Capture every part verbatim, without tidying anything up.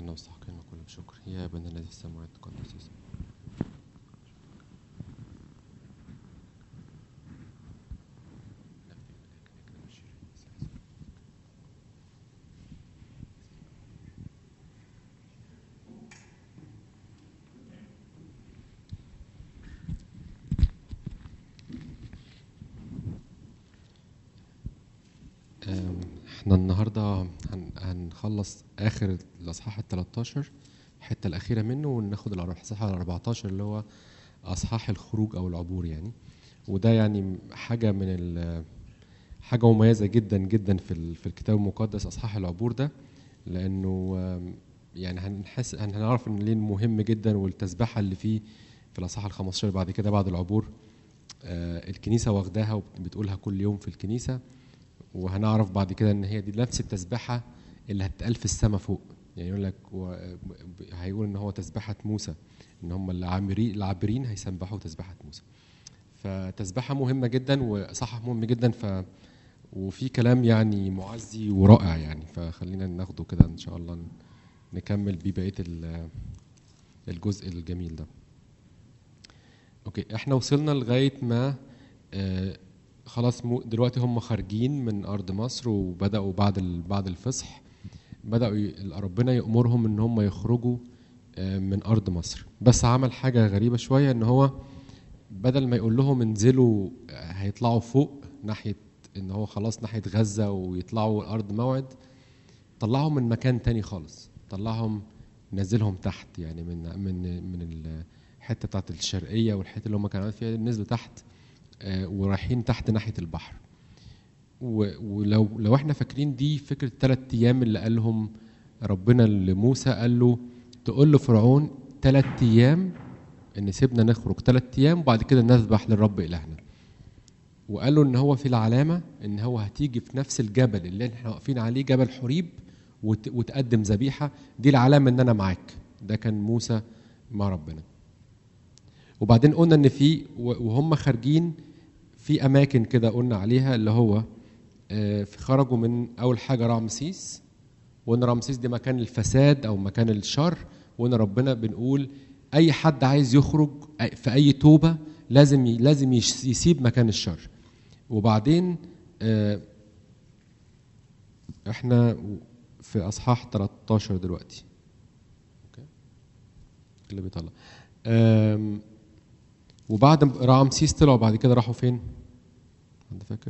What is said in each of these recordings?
اجعلنا مستحقين كل بشكر يا ابن الذي في السماوات تقدس اسمك. احنا النهارده هن هنخلص اخر الاصحاح ال تلتاشر الحته الاخيره منه، وناخد الاصحاح ال اربعتاشر اللي هو اصحاح الخروج او العبور يعني. وده يعني حاجه من ال حاجه مميزه جدا جدا في في الكتاب المقدس اصحاح العبور ده، لانه يعني هنحس هنعرف ان ليه مهم جدا، والتسبيحه اللي فيه في الاصحاح ال خمستاشر بعد كده بعد العبور الكنيسه واخداها وبتقولها كل يوم في الكنيسه، وهنعرف بعد كده ان هي دي نفس التسبيحه اللي هتتقال في السماء فوق. يعني يقول لك هيقول ان هو تسبيحه موسى، ان هم العامرين العابرين هيسبحوا تسبيحه موسى. فتسبيحه مهمه جدا وصحح مهم جدا، ف وفي كلام يعني معزي ورائع يعني، فخلينا ناخده كده ان شاء الله نكمل بيه بقيه الجزء الجميل ده. اوكي، احنا وصلنا لغايه ما آه خلاص دلوقتي هم خارجين من ارض مصر، وبداوا بعد بعد الفصح بداوا ربنا يأمرهم ان هم يخرجوا من ارض مصر. بس عمل حاجه غريبه شويه، ان هو بدل ما يقول لهم انزلوا هيطلعوا فوق ناحيه ان هو خلاص ناحيه غزه ويطلعوا ارض موعد، طلعهم من مكان تاني خالص، طلعهم نزلهم تحت، يعني من من من الحته بتاعت الشرقيه والحته اللي هم كانوا فيها نزلوا تحت ورايحين تحت ناحيه البحر. ولو لو احنا فاكرين دي فكره ثلاث ايام اللي قالهم ربنا لموسى، قال له تقول لفرعون ثلاث ايام ان سيبنا نخرج ثلاث ايام وبعد كده نذبح للرب الهنا. وقال له ان هو في العلامه ان هو هتيجي في نفس الجبل اللي احنا واقفين عليه جبل حريب وتقدم ذبيحه، دي العلامه ان انا معاك. ده كان موسى مع ربنا. وبعدين قلنا ان في وهم خارجين في اماكن كده قلنا عليها، اللي هو خرجوا من اول حاجه رامسيس، وان رامسيس دي مكان الفساد او مكان الشر، وان ربنا بنقول اي حد عايز يخرج في اي توبه لازم لازم يسيب مكان الشر. وبعدين احنا في اصحاح تلتاشر دلوقتي. اوكي اللي بيطلع وبعد رامسيس طلعوا بعد كده راحوا فين؟ حد فاكر؟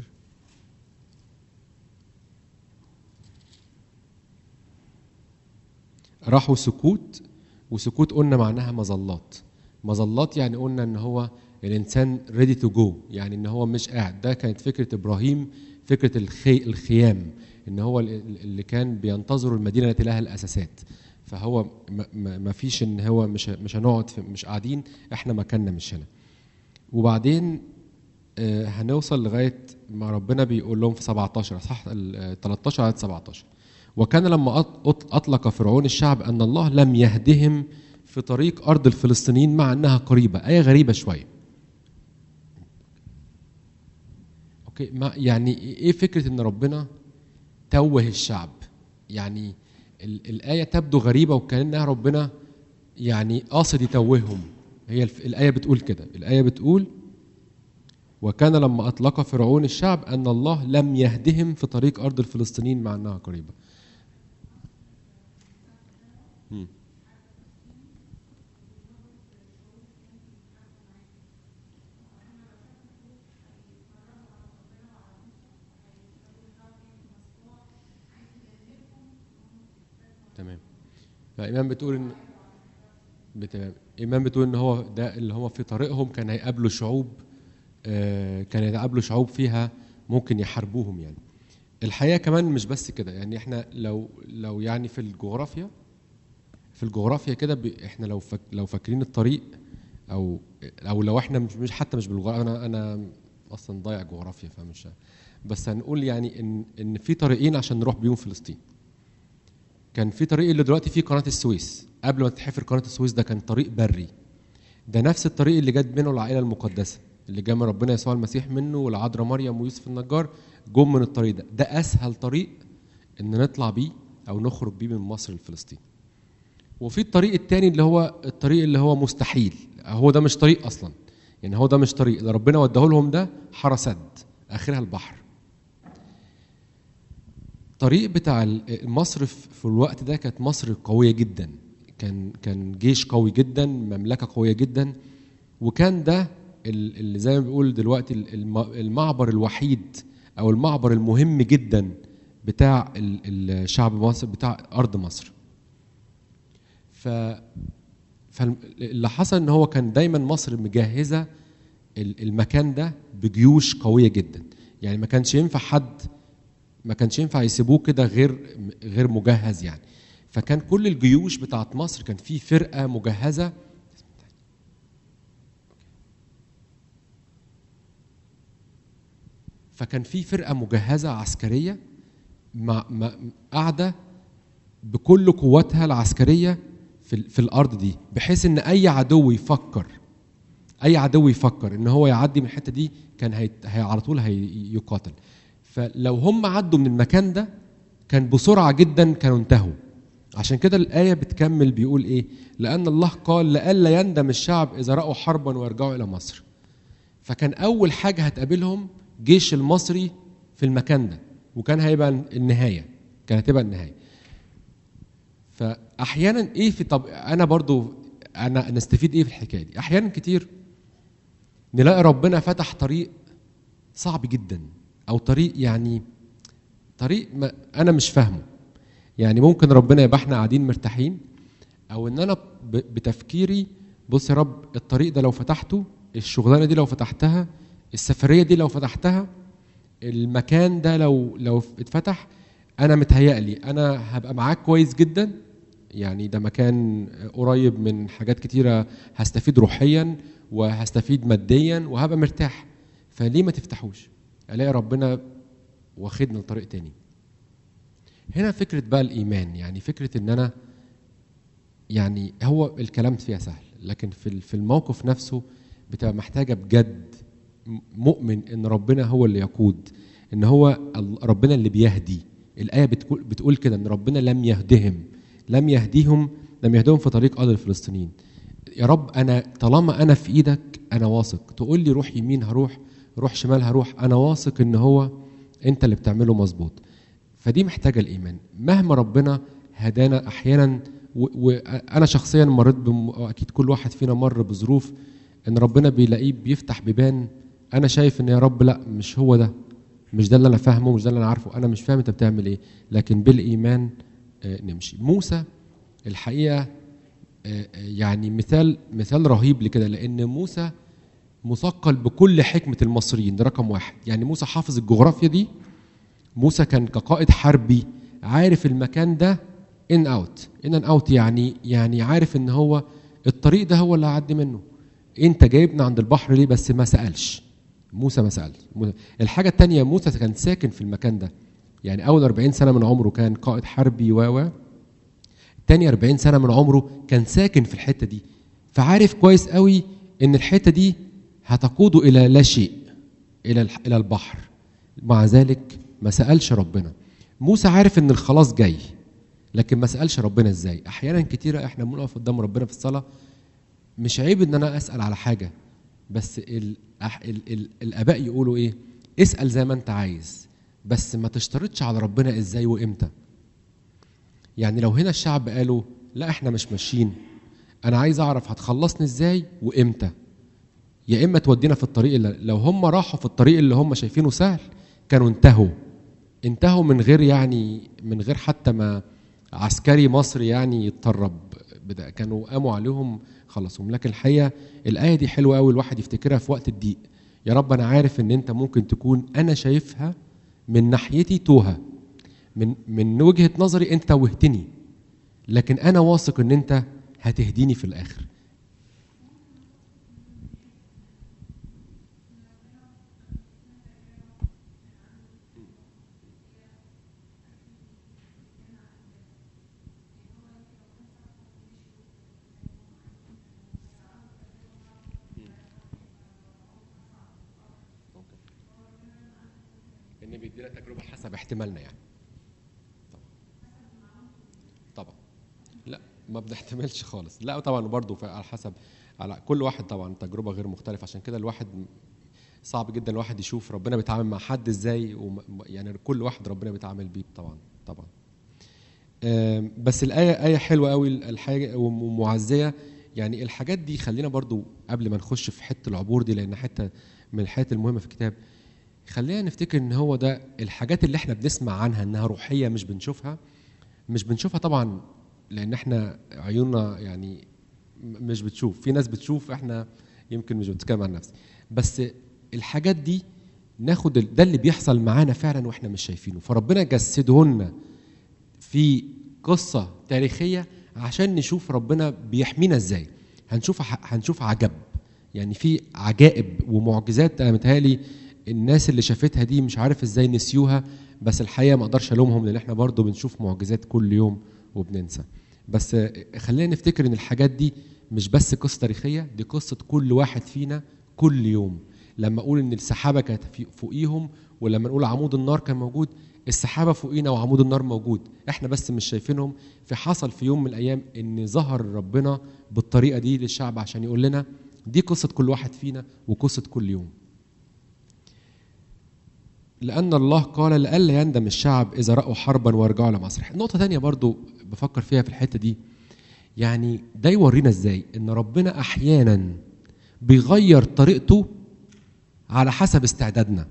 راحوا سكوت. وسكوت قلنا معناها مظلات. مظلات يعني قلنا ان هو الانسان ريدي تو جو، يعني ان هو مش قاعد. ده كانت فكره ابراهيم، فكره الخي الخيام، ان هو اللي كان بينتظر المدينه التي لها الاساسات. فهو ما فيش ان هو مش مش هنقعد مش قاعدين، احنا مكاننا مش هنا. وبعدين آه هنوصل لغايه ما ربنا بيقول لهم في سبعتاشر صح تلتاشر عدد سبعتاشر، وكان لما أطلق فرعون الشعب أن الله لم يهدهم في طريق أرض الفلسطينيين مع أنها قريبة. آية غريبة شوية. أوكي، ما يعني إيه فكرة أن ربنا توه الشعب؟ يعني الآية تبدو غريبة وكأنها ربنا يعني قاصد يتوههم. هي الآية بتقول كده، الآية بتقول وكان لما أطلق فرعون الشعب أن الله لم يهدهم في طريق أرض الفلسطينيين مع أنها قريبة. م. تمام. فإمام بتقول إن بتمام إمام بتقول إن هو ده اللي هو في طريقهم كان هيقابلوا شعوب، آه كان هيقابلوا شعوب فيها ممكن يحاربوهم يعني. الحقيقة كمان مش بس كده، يعني إحنا لو لو يعني في الجغرافيا في الجغرافيا كده إحنا لو فك لو فاكرين الطريق، أو أو لو إحنا مش مش حتى مش بالجغرافيا، أنا أنا أصلا ضايع جغرافيا فمش، بس هنقول يعني إن إن في طريقين عشان نروح بيهم فلسطين. كان في طريق اللي دلوقتي فيه قناة السويس، قبل ما تتحفر قناة السويس ده كان طريق بري. ده نفس الطريق اللي جت منه العائلة المقدسة اللي جه من ربنا يسوع المسيح منه، والعذراء مريم ويوسف النجار جم من الطريق ده. ده أسهل طريق إن نطلع بيه أو نخرج بيه من مصر لفلسطين. وفي الطريق التاني اللي هو الطريق اللي هو مستحيل، هو ده مش طريق اصلا، يعني هو ده مش طريق اللي ربنا وداه لهم، ده حاره سد اخرها البحر. الطريق بتاع مصر في الوقت ده كانت مصر قويه جدا، كان كان جيش قوي جدا، مملكه قويه جدا، وكان ده اللي زي ما بيقول دلوقتي المعبر الوحيد او المعبر المهم جدا بتاع الشعب مصر، بتاع ارض مصر. ف فاللي حصل ان هو كان دايما مصر مجهزه المكان ده بجيوش قويه جدا، يعني ما كانش ينفع حد، ما كانش ينفع يسيبوه كده غير غير مجهز يعني. فكان كل الجيوش بتاعت مصر كان في فرقه مجهزه، فكان في فرقه مجهزه عسكريه مع قاعده بكل قوتها العسكريه في في الارض دي، بحيث ان اي عدو يفكر اي عدو يفكر ان هو يعدي من الحته دي كان هي على طول هيقاتل. فلو هم عدوا من المكان ده كان بسرعه جدا كانوا انتهوا. عشان كده الايه بتكمل بيقول ايه؟ لان الله قال لئلا يندم الشعب اذا راوا حربا ويرجعوا الى مصر. فكان اول حاجه هتقابلهم جيش المصري في المكان ده، وكان هيبقى النهايه، كانت هتبقى النهايه. فاحيانا ايه في، طب انا برضو انا نستفيد ايه في الحكايه دي؟ احيانا كتير نلاقي ربنا فتح طريق صعب جدا، او طريق يعني طريق ما انا مش فاهمه. يعني ممكن ربنا يبقى احنا قاعدين مرتاحين، او ان انا بتفكيري بص يا رب الطريق ده لو فتحته، الشغلانه دي لو فتحتها، السفريه دي لو فتحتها، المكان ده لو لو اتفتح، انا متهيألي انا هبقى معاك كويس جدا، يعني ده مكان قريب من حاجات كتيره، هستفيد روحيا وهستفيد ماديا وهبقى مرتاح، فليه ما تفتحوش؟ الاقي ربنا واخدنا لطريق تاني. هنا فكره بقى الايمان، يعني فكره ان انا يعني هو الكلام فيها سهل، لكن في في الموقف نفسه بتبقى محتاجه بجد مؤمن ان ربنا هو اللي يقود، ان هو ربنا اللي بيهدي. الايه بتقول بتقول كده ان ربنا لم يهدهم لم يهديهم لم يهدهم في طريق ارض الفلسطينيين. يا رب انا طالما انا في ايدك انا واثق، تقول لي روح يمين هروح، روح شمال هروح، انا واثق ان هو انت اللي بتعمله مظبوط. فدي محتاجه الايمان. مهما ربنا هدانا احيانا، وانا شخصيا مريت بم... اكيد كل واحد فينا مر بظروف ان ربنا بيلاقيه بيفتح بيبان انا شايف ان يا رب لا مش هو ده، مش ده اللي انا فاهمه، مش ده اللي انا عارفه، انا مش فاهم انت بتعمل ايه، لكن بالايمان نمشي. موسى الحقيقه يعني مثال مثال رهيب لكده، لان موسى مثقل بكل حكمه المصريين، ده رقم واحد. يعني موسى حافظ الجغرافيا دي، موسى كان كقائد حربي عارف المكان ده ان اوت ان ان اوت، يعني يعني عارف ان هو الطريق ده هو اللي هعدي منه. انت جايبنا عند البحر ليه؟ بس ما سالش موسى، ما سالش. الحاجه الثانيه موسى كان ساكن في المكان ده، يعني اول أربعين سنه من عمره كان قائد حربي و و تاني أربعين سنه من عمره كان ساكن في الحته دي، فعارف كويس قوي ان الحته دي هتقوده الى لا شيء، الى الى البحر. مع ذلك ما سالش ربنا. موسى عارف ان الخلاص جاي، لكن ما سالش ربنا ازاي. احيانا كتيره احنا بنقف قدام ربنا في الصلاه، مش عيب ان انا اسال على حاجه، بس ال ال ال الاباء يقولوا ايه؟ اسال زي ما انت عايز، بس ما تشترطش على ربنا ازاي وامتى. يعني لو هنا الشعب قالوا لا احنا مش ماشيين، انا عايز اعرف هتخلصني ازاي وامتى، يا اما تودينا في الطريق اللي لو هم راحوا في الطريق اللي هم شايفينه سهل كانوا انتهوا انتهوا من غير يعني من غير حتى ما عسكري مصري يعني يتطرب، كانوا قاموا عليهم خلصهم. لكن الحقيقه الايه دي حلوه قوي الواحد يفتكرها في وقت الضيق. يا رب انا عارف ان انت ممكن تكون انا شايفها من ناحيتي توهه، من من وجهه نظري انت توهتني، لكن انا واثق ان انت هتهديني في الاخر. ان بيدينا تجربه حسب احتمالنا يعني. طبعا طبعا لا ما بنحتملش خالص. لا طبعا برضو على حسب، على كل واحد طبعا تجربه غير مختلفه، عشان كده الواحد صعب جدا الواحد يشوف ربنا بيتعامل مع حد ازاي، يعني كل واحد ربنا بيتعامل بيه طبعا طبعا. بس الايه ايه حلوه قوي الحاجه ومعزيه، يعني الحاجات دي خلينا برضو قبل ما نخش في حته العبور دي، لان حته من الحاجات المهمه في الكتاب، خلينا نفتكر ان هو ده الحاجات اللي احنا بنسمع عنها انها روحيه مش بنشوفها. مش بنشوفها طبعا لان احنا عيوننا يعني مش بتشوف، في ناس بتشوف، احنا يمكن مش بتتكلم عن نفسي. بس الحاجات دي ناخد ده اللي بيحصل معانا فعلا واحنا مش شايفينه، فربنا جسده لنا في قصه تاريخيه عشان نشوف ربنا بيحمينا ازاي. هنشوف هنشوف عجب، يعني في عجائب ومعجزات انا متهيألي الناس اللي شافتها دي مش عارف ازاي نسيوها، بس الحقيقه ما اقدرش الومهم لان احنا برضو بنشوف معجزات كل يوم وبننسى. بس خلينا نفتكر ان الحاجات دي مش بس قصه تاريخيه، دي قصه كل واحد فينا كل يوم. لما اقول ان السحابه كانت فوقيهم، ولما نقول عمود النار كان موجود، السحابه فوقينا وعمود النار موجود، احنا بس مش شايفينهم. في حصل في يوم من الايام ان ظهر ربنا بالطريقه دي للشعب عشان يقول لنا دي قصه كل واحد فينا وقصه كل يوم. لأن الله قال لئلا يندم الشعب إذا رأوا حربا ويرجعوا لمصر. نقطة تانية برضو بفكر فيها في الحتة دي، يعني ده يورينا إزاي إن ربنا أحيانا بيغير طريقته على حسب استعدادنا.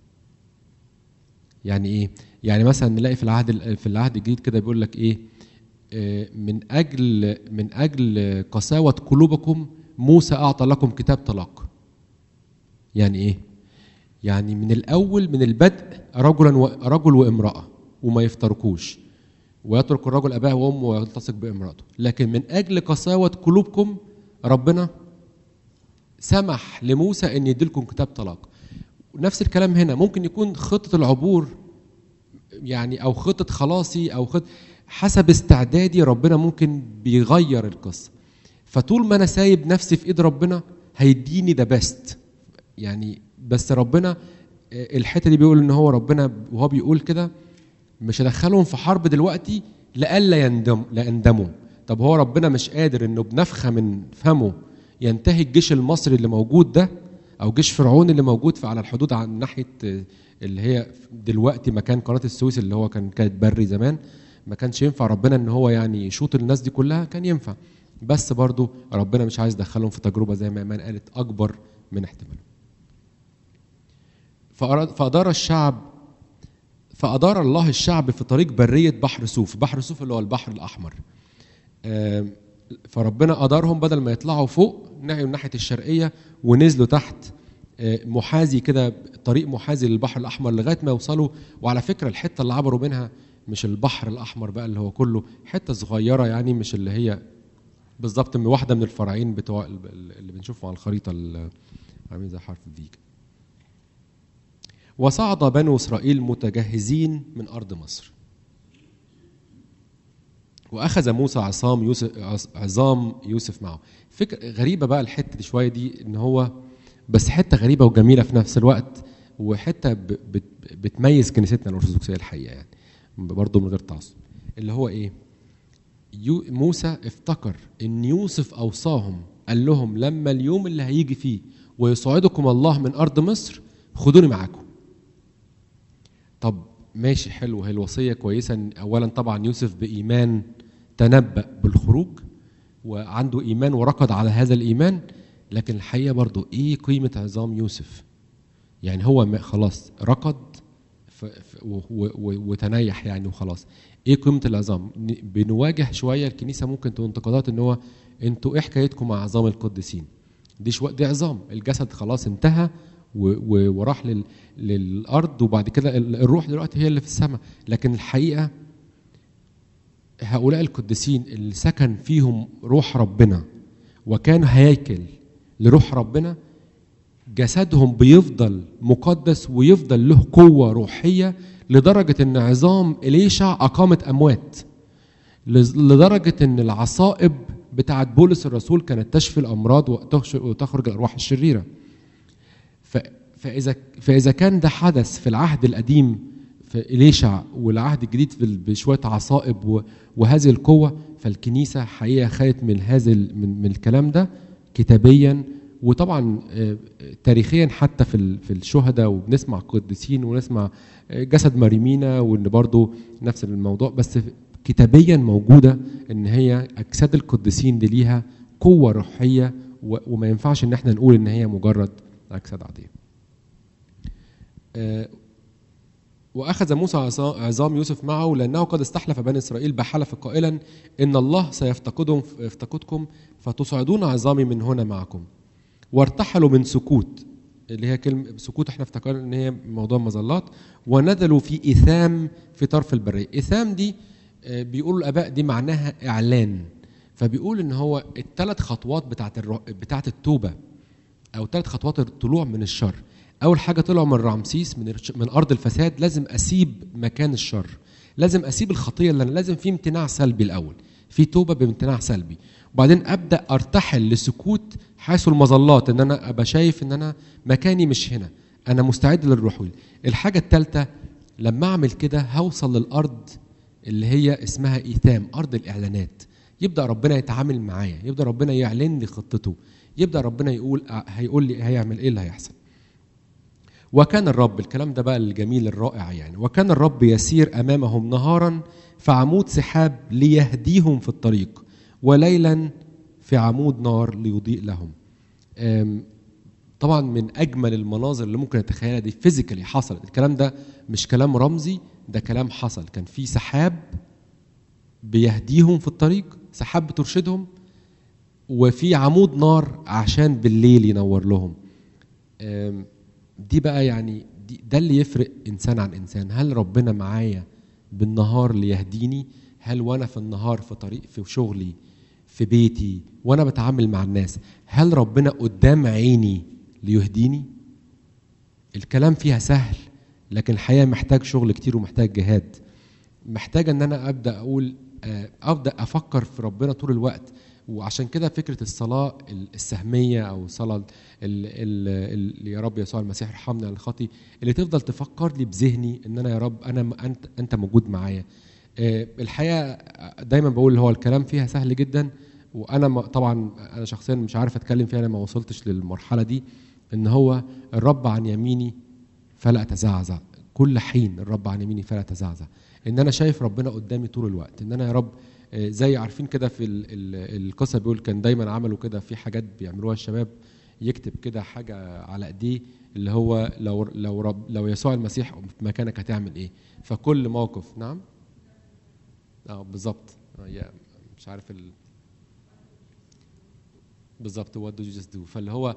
يعني إيه؟ يعني مثلا نلاقي في العهد في العهد الجديد كده بيقول لك إيه؟ من أجل من أجل قساوة قلوبكم موسى أعطى لكم كتاب طلاق. يعني إيه؟ يعني من الأول من البدء رجلا ورجل وامرأة وما يفترقوش، ويترك الرجل أباه وأمه ويلتصق بامرأته، لكن من أجل قساوة قلوبكم ربنا سمح لموسى أن يديلكم كتاب طلاق. نفس الكلام هنا، ممكن يكون خطة العبور يعني أو خطة خلاصي أو خطة حسب استعدادي، ربنا ممكن بيغير القصة. فطول ما أنا سايب نفسي في إيد ربنا هيديني ده بست يعني. بس ربنا الحته دي بيقول ان هو ربنا وهو بيقول كده مش هدخلهم في حرب دلوقتي لألا يندم لا يندموا. طب هو ربنا مش قادر انه بنفخه من فمه ينتهي الجيش المصري اللي موجود ده او جيش فرعون اللي موجود في على الحدود عن ناحيه اللي هي دلوقتي مكان قناه السويس اللي هو كان كانت بري زمان؟ ما كانش ينفع ربنا ان هو يعني يشوط الناس دي كلها، كان ينفع، بس برضو ربنا مش عايز يدخلهم في تجربه زي ما ايمان قالت اكبر من احتمالهم. فأدار الشعب فأدار الله الشعب في طريق برية بحر سوف. بحر سوف اللي هو البحر الأحمر. فربنا أدارهم بدل ما يطلعوا فوق ناحية الناحية الشرقية ونزلوا تحت محاذي كده، طريق محاذي للبحر الأحمر لغاية ما يوصلوا. وعلى فكرة الحتة اللي عبروا منها مش البحر الأحمر بقى اللي هو كله، حتة صغيرة يعني، مش اللي هي بالظبط من واحدة من الفرعين بتوع اللي بنشوفه على الخريطة اللي عاملين زي حرف الفي. وصعد بنو إسرائيل متجهزين من أرض مصر، وأخذ موسى عصام يوسف عظام يوسف معه. فكرة غريبة بقى الحتة دي شوية دي، إن هو بس حتة غريبة وجميلة في نفس الوقت، وحتة بتميز كنيستنا الأرثوذكسية الحقيقة يعني برضه من غير تعصب. اللي هو إيه؟ موسى افتكر إن يوسف أوصاهم، قال لهم لما اليوم اللي هيجي فيه ويصعدكم الله من أرض مصر خدوني معاكم. طب ماشي حلو، هي الوصية كويسة. أولا طبعا يوسف بإيمان تنبأ بالخروج وعنده إيمان وركض على هذا الإيمان، لكن الحقيقة برضو إيه قيمة عظام يوسف؟ يعني هو خلاص ركض وتنيح يعني وخلاص، إيه قيمة العظام؟ بنواجه شوية الكنيسة ممكن تقول انتقادات إن هو أنتوا إيه حكايتكم مع عظام القديسين؟ دي شو دي عظام، الجسد خلاص انتهى وراح لل... للأرض، وبعد كده الروح دلوقتي هي اللي في السماء. لكن الحقيقة هؤلاء القديسين اللي سكن فيهم روح ربنا وكان هياكل لروح ربنا، جسدهم بيفضل مقدس ويفضل له قوة روحية، لدرجة ان عظام إليشع أقامت أموات، لدرجة ان العصائب بتاعت بولس الرسول كانت تشفي الأمراض وتخرج الأرواح الشريرة. فإذا فإذا كان ده حدث في العهد القديم في إليشع والعهد الجديد بشوية عصائب وهذه القوة، فالكنيسه حقيقه خدت من هذا من, من الكلام ده كتابيا، وطبعا تاريخيا حتى في في الشهداء، وبنسمع قديسين ونسمع جسد مريمينا وان برضو نفس الموضوع، بس كتابيا موجوده ان هي اجساد القديسين دي ليها قوه روحيه، وما ينفعش ان احنا نقول ان هي مجرد اجساد عاديه. واخذ موسى عظام يوسف معه لانه قد استحلف بني اسرائيل بحلف قائلا ان الله سيفتقدهم يفتقدكم فتصعدون عظامي من هنا معكم. وارتحلوا من سكوت، اللي هي كلمه سكوت احنا افتكرنا ان هي موضوع مظلات، ونزلوا في ايثام في طرف البريه. ايثام دي بيقولوا الاباء دي معناها اعلان، فبيقول ان هو الثلاث خطوات بتاعت الرو... بتاعت التوبه، او ثلاث خطوات الطلوع من الشر. اول حاجه طلعوا من رمسيس، من من ارض الفساد، لازم اسيب مكان الشر، لازم اسيب الخطيه، اللي لازم في امتناع سلبي الاول، في توبه بامتناع سلبي، وبعدين ابدا ارتحل لسكوت حيث المظلات، ان انا ابقى شايف ان انا مكاني مش هنا، انا مستعد للرحول. الحاجه الثالثه لما اعمل كده هوصل للارض اللي هي اسمها ايثام، ارض الاعلانات. يبدا ربنا يتعامل معايا، يبدا ربنا يعلن لي خطته، يبدا ربنا يقول هيقول لي هيعمل ايه اللي هيحصل. وكان الرب، الكلام ده بقى الجميل الرائع يعني، وكان الرب يسير امامهم نهارا في عمود سحاب ليهديهم في الطريق، وليلا في عمود نار ليضيء لهم. طبعا من اجمل المناظر اللي ممكن نتخيلها دي فيزيكالي حصلت، الكلام ده مش كلام رمزي، ده كلام حصل. كان في سحاب بيهديهم في الطريق، سحاب بترشدهم، وفي عمود نار عشان بالليل ينور لهم. دي بقى يعني دي ده اللي يفرق انسان عن انسان. هل ربنا معايا بالنهار ليهديني؟ هل وانا في النهار في طريق في شغلي في بيتي وانا بتعامل مع الناس، هل ربنا قدام عيني ليهديني؟ الكلام فيها سهل، لكن الحقيقه محتاج شغل كتير ومحتاج جهاد، محتاج ان انا ابدا اقول ابدا افكر في ربنا طول الوقت. وعشان كده فكره الصلاه السهميه او الصلاه اللي يا رب يسوع المسيح ارحمنا عن الخطي، اللي تفضل تفكر لي بذهني ان انا يا رب انا انت انت موجود معايا. الحقيقه دايما بقول هو الكلام فيها سهل جدا، وانا طبعا انا شخصيا مش عارف اتكلم فيها، انا ما وصلتش للمرحله دي، ان هو الرب عن يميني فلا اتزعزع، كل حين الرب عن يميني فلا اتزعزع، ان انا شايف ربنا قدامي طول الوقت، ان انا يا رب زي عارفين كده في القصه بيقول كان دايما عملوا كده في حاجات بيعملوها الشباب، يكتب كده حاجه على ايديه اللي هو لو لو رب لو يسوع المسيح في مكانك هتعمل ايه؟ فكل موقف. نعم اه بالظبط، مش عارف ال... بالظبط وات دو جاست دو. فاللي هو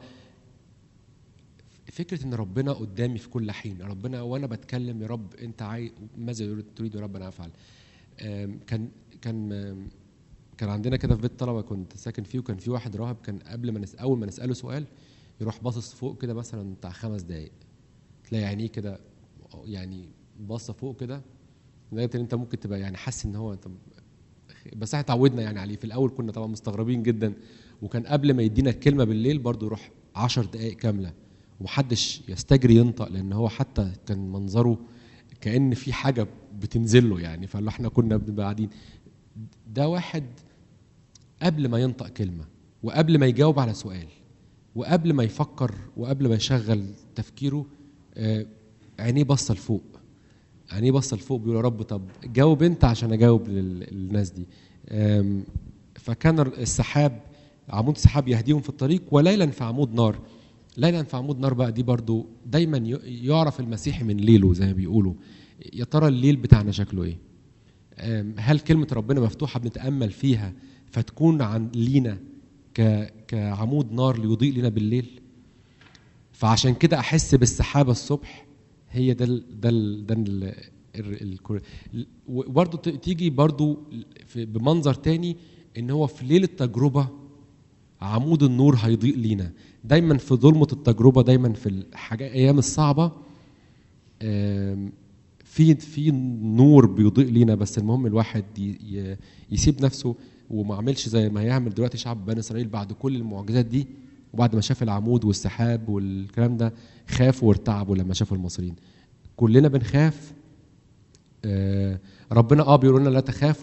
فكره ان ربنا قدامي في كل حين، ربنا وانا بتكلم يا رب انت عايز ماذا تريد يا رب انا افعل. كان كان كان عندنا كده في بيت طلبه كنت ساكن فيه، وكان في واحد راهب كان قبل ما نس... اول ما نساله سؤال يروح باصص فوق كده مثلا بتاع خمس دقائق، تلاقي عينيه كده يعني باصه فوق كده، لدرجه ان انت ممكن تبقى يعني حاسس ان هو انت، بس احنا اتعودنا يعني عليه. في الاول كنا طبعا مستغربين جدا، وكان قبل ما يدينا الكلمه بالليل برضو يروح عشر دقائق كامله ومحدش يستجري ينطق، لان هو حتى كان منظره كأن في حاجه بتنزل له يعني، فاللي احنا كنا بنبقى قاعدين. ده واحد قبل ما ينطق كلمه، وقبل ما يجاوب على سؤال، وقبل ما يفكر، وقبل ما يشغل تفكيره، آه عينيه بصه لفوق، عينيه بصه لفوق بيقول يا رب طب جاوب انت عشان اجاوب للناس دي. فكان السحاب عمود السحاب يهديهم في الطريق، وليلا في عمود نار. ليلا في عمود نار بقى دي برضو دايما يعرف المسيحي من ليله زي ما بيقولوا. يا ترى الليل بتاعنا شكله ايه؟ هل كلمه ربنا مفتوحه بنتامل فيها فتكون عن لينا كعمود نار ليضيء لنا بالليل؟ فعشان كده احس بالسحابه الصبح، هي ده ال ده ال ده ال ال وبرضه تيجي برضه بمنظر تاني، ان هو في ليله التجربه عمود النور هيضيء لينا. دايما في ظلمه التجربه، دايما في الحاجات ايام الصعبه في في نور بيضيء لينا، بس المهم الواحد يسيب نفسه وما عملش زي ما هيعمل دلوقتي شعب بني اسرائيل بعد كل المعجزات دي، وبعد ما شاف العمود والسحاب والكلام ده خافوا وارتعبوا لما شافوا المصريين. كلنا بنخاف. آه ربنا اه بيقول لنا لا تخافوا،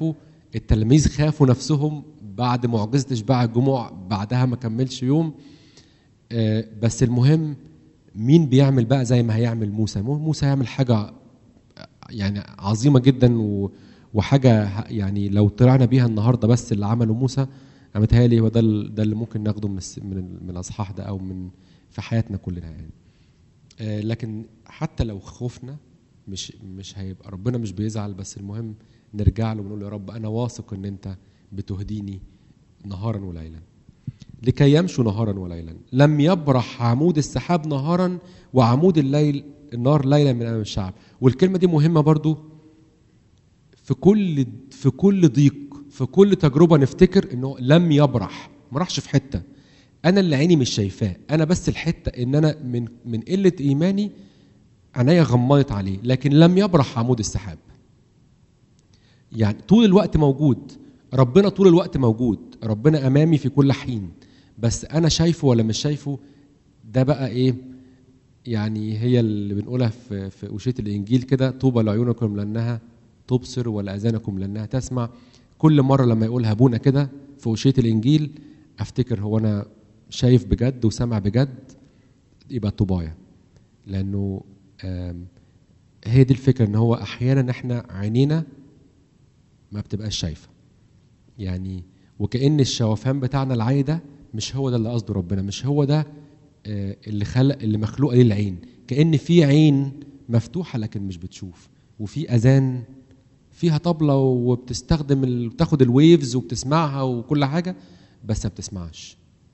التلاميذ خافوا نفسهم بعد معجزة إشباع الجموع، بعدها ما كملش يوم. بس المهم مين بيعمل بقى زي ما هيعمل موسى. موسى يعمل حاجة يعني عظيمة جدا وحاجة يعني لو طلعنا بيها النهاردة بس اللي عمله موسى، أنا متهيألي هو ده ده اللي ممكن ناخده من من من الأصحاح ده أو من في حياتنا كلنا يعني. لكن حتى لو خوفنا مش مش هيبقى ربنا مش بيزعل، بس المهم نرجع له ونقول يا رب أنا واثق إن أنت بتهديني نهارا وليلا لكي يمشوا نهارا وليلا. لم يبرح عمود السحاب نهارا وعمود الليل النار ليلا من أمام الشعب. والكلمة دي مهمة برضو في كل في كل ضيق، في كل تجربة نفتكر إنه لم يبرح، ما راحش في حتة أنا اللي عيني مش شايفاه، أنا بس الحتة إن أنا من من قلة إيماني عينيا غمضت عليه، لكن لم يبرح عمود السحاب. يعني طول الوقت موجود ربنا، طول الوقت موجود ربنا أمامي في كل حين، بس أنا شايفه ولا مش شايفه ده بقى إيه يعني. هي اللي بنقولها في في أوشية الإنجيل كده، طوبى لعيونكم لأنها تبصر ولأذانكم لأنها تسمع. كل مرة لما يقولها أبونا كده في أوشية الإنجيل أفتكر هو أنا شايف بجد وسمع بجد، يبقى طوبايا. لأنه هي دي الفكرة، إن هو أحيانا إحنا عينينا ما بتبقاش شايفة يعني، وكأن الشوفان بتاعنا العادي ده مش هو ده اللي قصده ربنا، مش هو ده اللي خلق اللي مخلوقه ليه العين. كأن في عين مفتوحة لكن مش بتشوف، وفي أذان فيها طبلة وبتستخدم ال... بتاخد الويفز وبتسمعها وكل حاجة، بس ما بتسمعش.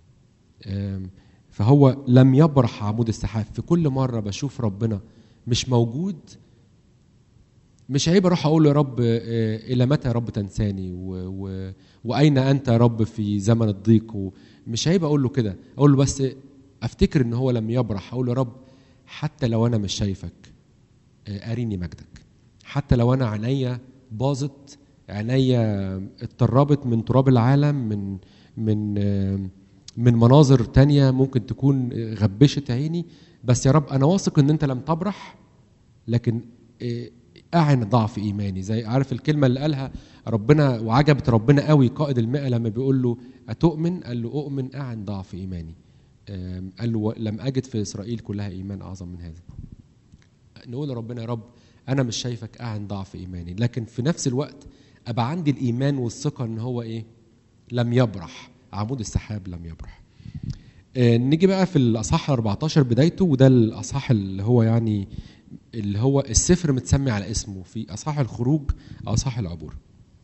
فهو لم يبرح عمود السحاب. في كل مرة بشوف ربنا مش موجود مش عيب اروح اقول له يا رب الى متى يا رب تنساني و... و... واين انت يا رب في زمن الضيق. مش عيب اقول له كده، اقول له بس افتكر ان هو لم يبرح. اقول له يا رب حتى لو انا مش شايفك اريني مجدك، حتى لو انا عينيا باظت، عينيا اتطربت من تراب العالم، من من من مناظر تانية ممكن تكون غبشت عيني، بس يا رب انا واثق ان انت لم تبرح، لكن أعن ضعف إيماني. زي عارف الكلمة اللي قالها ربنا وعجبت ربنا قوي قائد المئة لما بيقول له أتؤمن؟ قال له أؤمن أعن ضعف إيماني. قال له لم أجد في إسرائيل كلها إيمان أعظم من هذا. نقول لربنا يا رب أنا مش شايفك أعن ضعف إيماني، لكن في نفس الوقت أبقى عندي الإيمان والثقة إن هو إيه لم يبرح عمود السحاب، لم يبرح. نيجي بقى في الأصحاح أربعتاشر بدايته، وده الأصحاح اللي هو يعني اللي هو السفر متسمي على اسمه في أصحاح الخروج أو أصحاح العبور.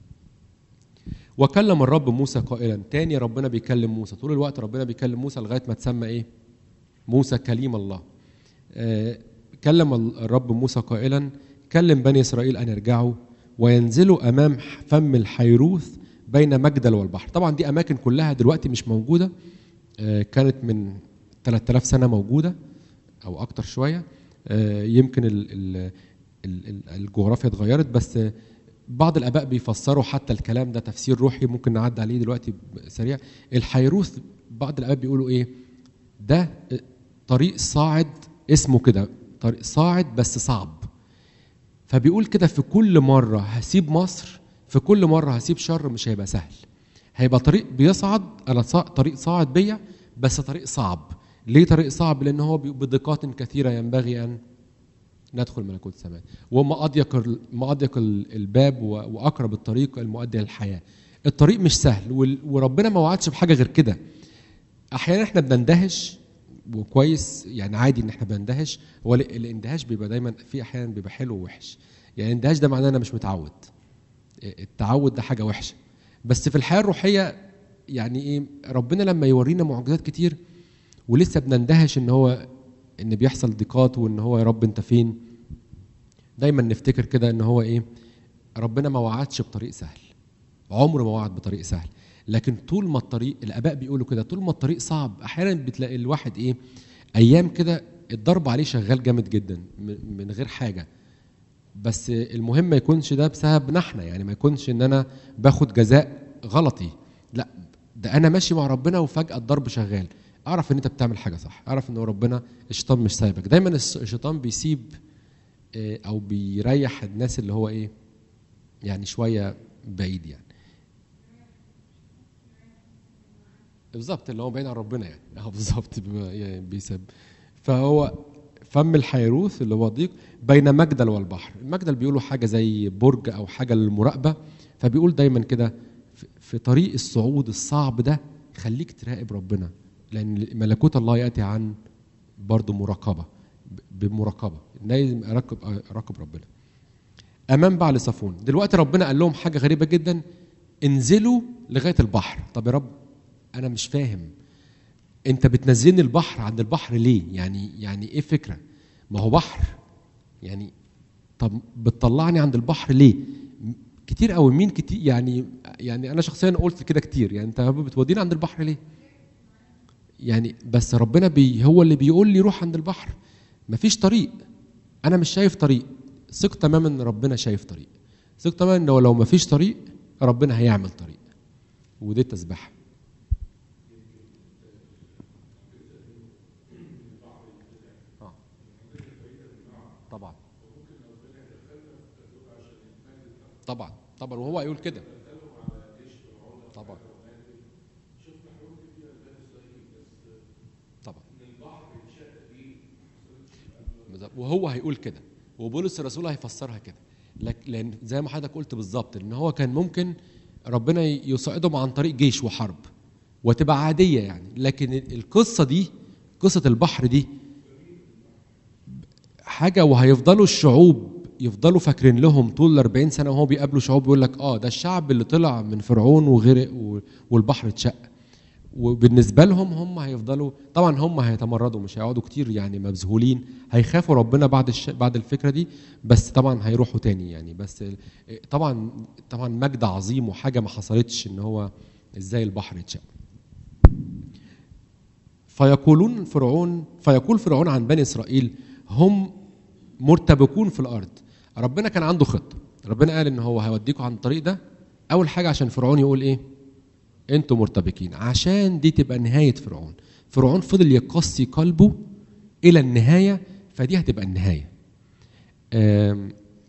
وكلم الرب موسى قائلا، تاني ربنا بيكلم موسى. طول الوقت ربنا بيكلم موسى لغاية ما تسمى إيه موسى كليم الله. آه كلم الرب موسى قائلا كلم بني إسرائيل أن يرجعوا وينزلوا أمام فم الحيروث بين مجدل والبحر. طبعا دي أماكن كلها دلوقتي مش موجودة، آه كانت من ثلاثة آلاف سنة موجودة أو أكتر شوية. يمكن الجغرافيا اتغيرت، بس بعض الآباء بيفسروا حتى الكلام ده تفسير روحي ممكن نعدي عليه دلوقتي سريع. الحيروث بعض الآباء بيقولوا إيه ده طريق صاعد، اسمه كده طريق صاعد بس صعب. فبيقول كده في كل مرة هسيب مصر، في كل مرة هسيب شر مش هيبقى سهل، هيبقى طريق بيصعد. أنا طريق صاعد بيا بس طريق صعب. ليه طريق صعب؟ لأن هو بضيقات كثيرة ينبغي أن ندخل ملكوت السماء، وما أضيق ما أضيق الباب وأقرب الطريق المؤدي للحياة. الطريق مش سهل، وربنا ما وعدش بحاجة غير كده. أحيانا إحنا بنندهش وكويس يعني عادي إن إحنا بنندهش. هو الاندهاش بيبقى دايما في أحيانا بيبقى حلو ووحش. يعني الاندهاش ده معناه أنا مش متعود، التعود ده حاجة وحشة. بس في الحياة الروحية يعني إيه ربنا لما يورينا معجزات كتير ولسه بنندهش ان هو ان بيحصل ضيقات وان هو يا رب انت فين، دايما نفتكر كده ان هو ايه ربنا ما وعدش بطريق سهل، عمره ما وعد بطريق سهل. لكن طول ما الطريق الاباء بيقولوا كده طول ما الطريق صعب احيانا بتلاقي الواحد ايه ايام كده الضرب عليه شغال جامد جدا من غير حاجه. بس المهم ما يكونش ده بسبب نحنا، يعني ما يكونش ان انا باخد جزاء غلطي، لا ده انا ماشي مع ربنا وفجاه الضرب شغال. اعرف ان انت بتعمل حاجه صح، اعرف ان ربنا الشيطان مش سايبك. دايما الشيطان بيسيب او بيريح الناس اللي هو ايه يعني شويه بعيد يعني. بالظبط اللي هو بعيد عن ربنا يعني اه بالظبط بما- يعني بيسب. فهو فم الحيروث اللي هو ضيق بين مجدل والبحر. المجدل بيقولوا حاجه زي برج او حاجه للمراقبه، فبيقول دايما كده في- في طريق الصعود الصعب ده خليك تراقب ربنا، لان ملكوت الله ياتي عن برضه مراقبه، ب- بمراقبه لازم اراقب اراقب ربنا. امام بعل صفون دلوقتي ربنا قال لهم حاجه غريبه جدا، انزلوا لغايه البحر. طب يا رب انا مش فاهم، انت بتنزلني البحر عند البحر ليه؟ يعني يعني ايه فكره؟ ما هو بحر يعني، طب بتطلعني عند البحر ليه؟ م- كتير قوي مين كتير يعني، يعني انا شخصيا قلت كده كتير، يعني انت بتوديني عند البحر ليه؟ يعني بس ربنا بي هو اللي بيقول لي روح عند البحر، مفيش طريق، انا مش شايف طريق. ثق تماما ان ربنا شايف طريق، ثق تماما ان لو مفيش طريق ربنا هيعمل طريق، ودي التسبيحه. اه طبعا طبعا طبعا وهو هيقول كده طبعا طبعا بالظبط. وهو هيقول كده، وبولس الرسول هيفسرها كده، لك- لان زي ما حضرتك قلت بالظبط ان هو كان ممكن ربنا يصعدهم عن طريق جيش وحرب وتبقى عاديه يعني، لكن القصه دي، قصه البحر دي حاجه، وهيفضلوا الشعوب يفضلوا فاكرين لهم طول الأربعين سنه وهو بيقابلوا شعوب يقول لك اه ده الشعب اللي طلع من فرعون وغرق و- والبحر اتشق. وبالنسبه لهم هم هيفضلوا طبعا هم هيتمردوا، مش هيقعدوا كتير يعني مذهولين، هيخافوا ربنا بعد الش... بعد الفكره دي، بس طبعا هيروحوا تاني يعني. بس طبعا طبعا مجد عظيم وحاجه ما حصلتش ان هو ازاي البحر اتشق. فيقولون فرعون فيقول فرعون عن بني اسرائيل هم مرتبكون في الارض. ربنا كان عنده خطه، ربنا قال ان هو هيوديكم عن الطريق ده اول حاجه عشان فرعون يقول ايه؟ انتوا مرتبكين، عشان دي تبقى نهايه فرعون. فرعون فضل يقسي قلبه الى النهايه، فدي هتبقى النهايه. آم،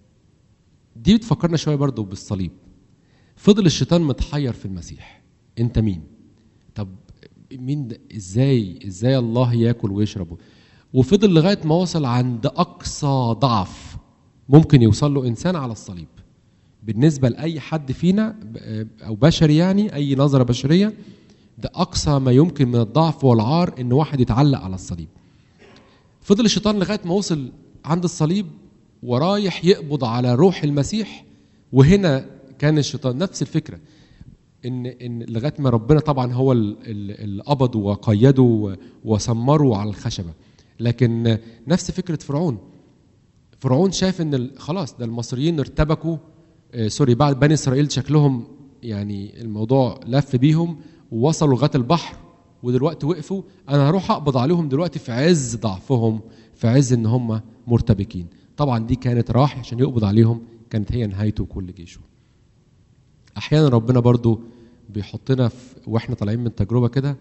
دي بتفكرنا شويه برضو بالصليب. فضل الشيطان متحير في المسيح، انت مين؟ طب مين ده؟ ازاي ازاي الله ياكل ويشرب؟ وفضل لغايه ما وصل عند اقصى ضعف ممكن يوصل له انسان على الصليب. بالنسبه لاي حد فينا او بشري يعني، اي نظره بشريه، ده اقصى ما يمكن من الضعف والعار ان واحد يتعلق على الصليب. فضل الشيطان لغايه ما وصل عند الصليب ورايح يقبض على روح المسيح. وهنا كان الشيطان نفس الفكره، ان ان لغايه ما ربنا طبعا هو ال- ال- اللي قبضه وقيده وسمره على الخشبه. لكن نفس فكره فرعون، فرعون شايف ان ال- خلاص ده المصريين ارتبكوا، آه، سوري بعد بني اسرائيل شكلهم يعني الموضوع لف بيهم ووصلوا لغايه البحر ودلوقتي وقفوا، انا هروح اقبض عليهم دلوقتي في عز ضعفهم، في عز ان هم مرتبكين. طبعا دي كانت راح عشان يقبض عليهم، كانت هي نهايته وكل جيشه. احيانا ربنا برضو بيحطنا في واحنا طالعين من تجربه كده،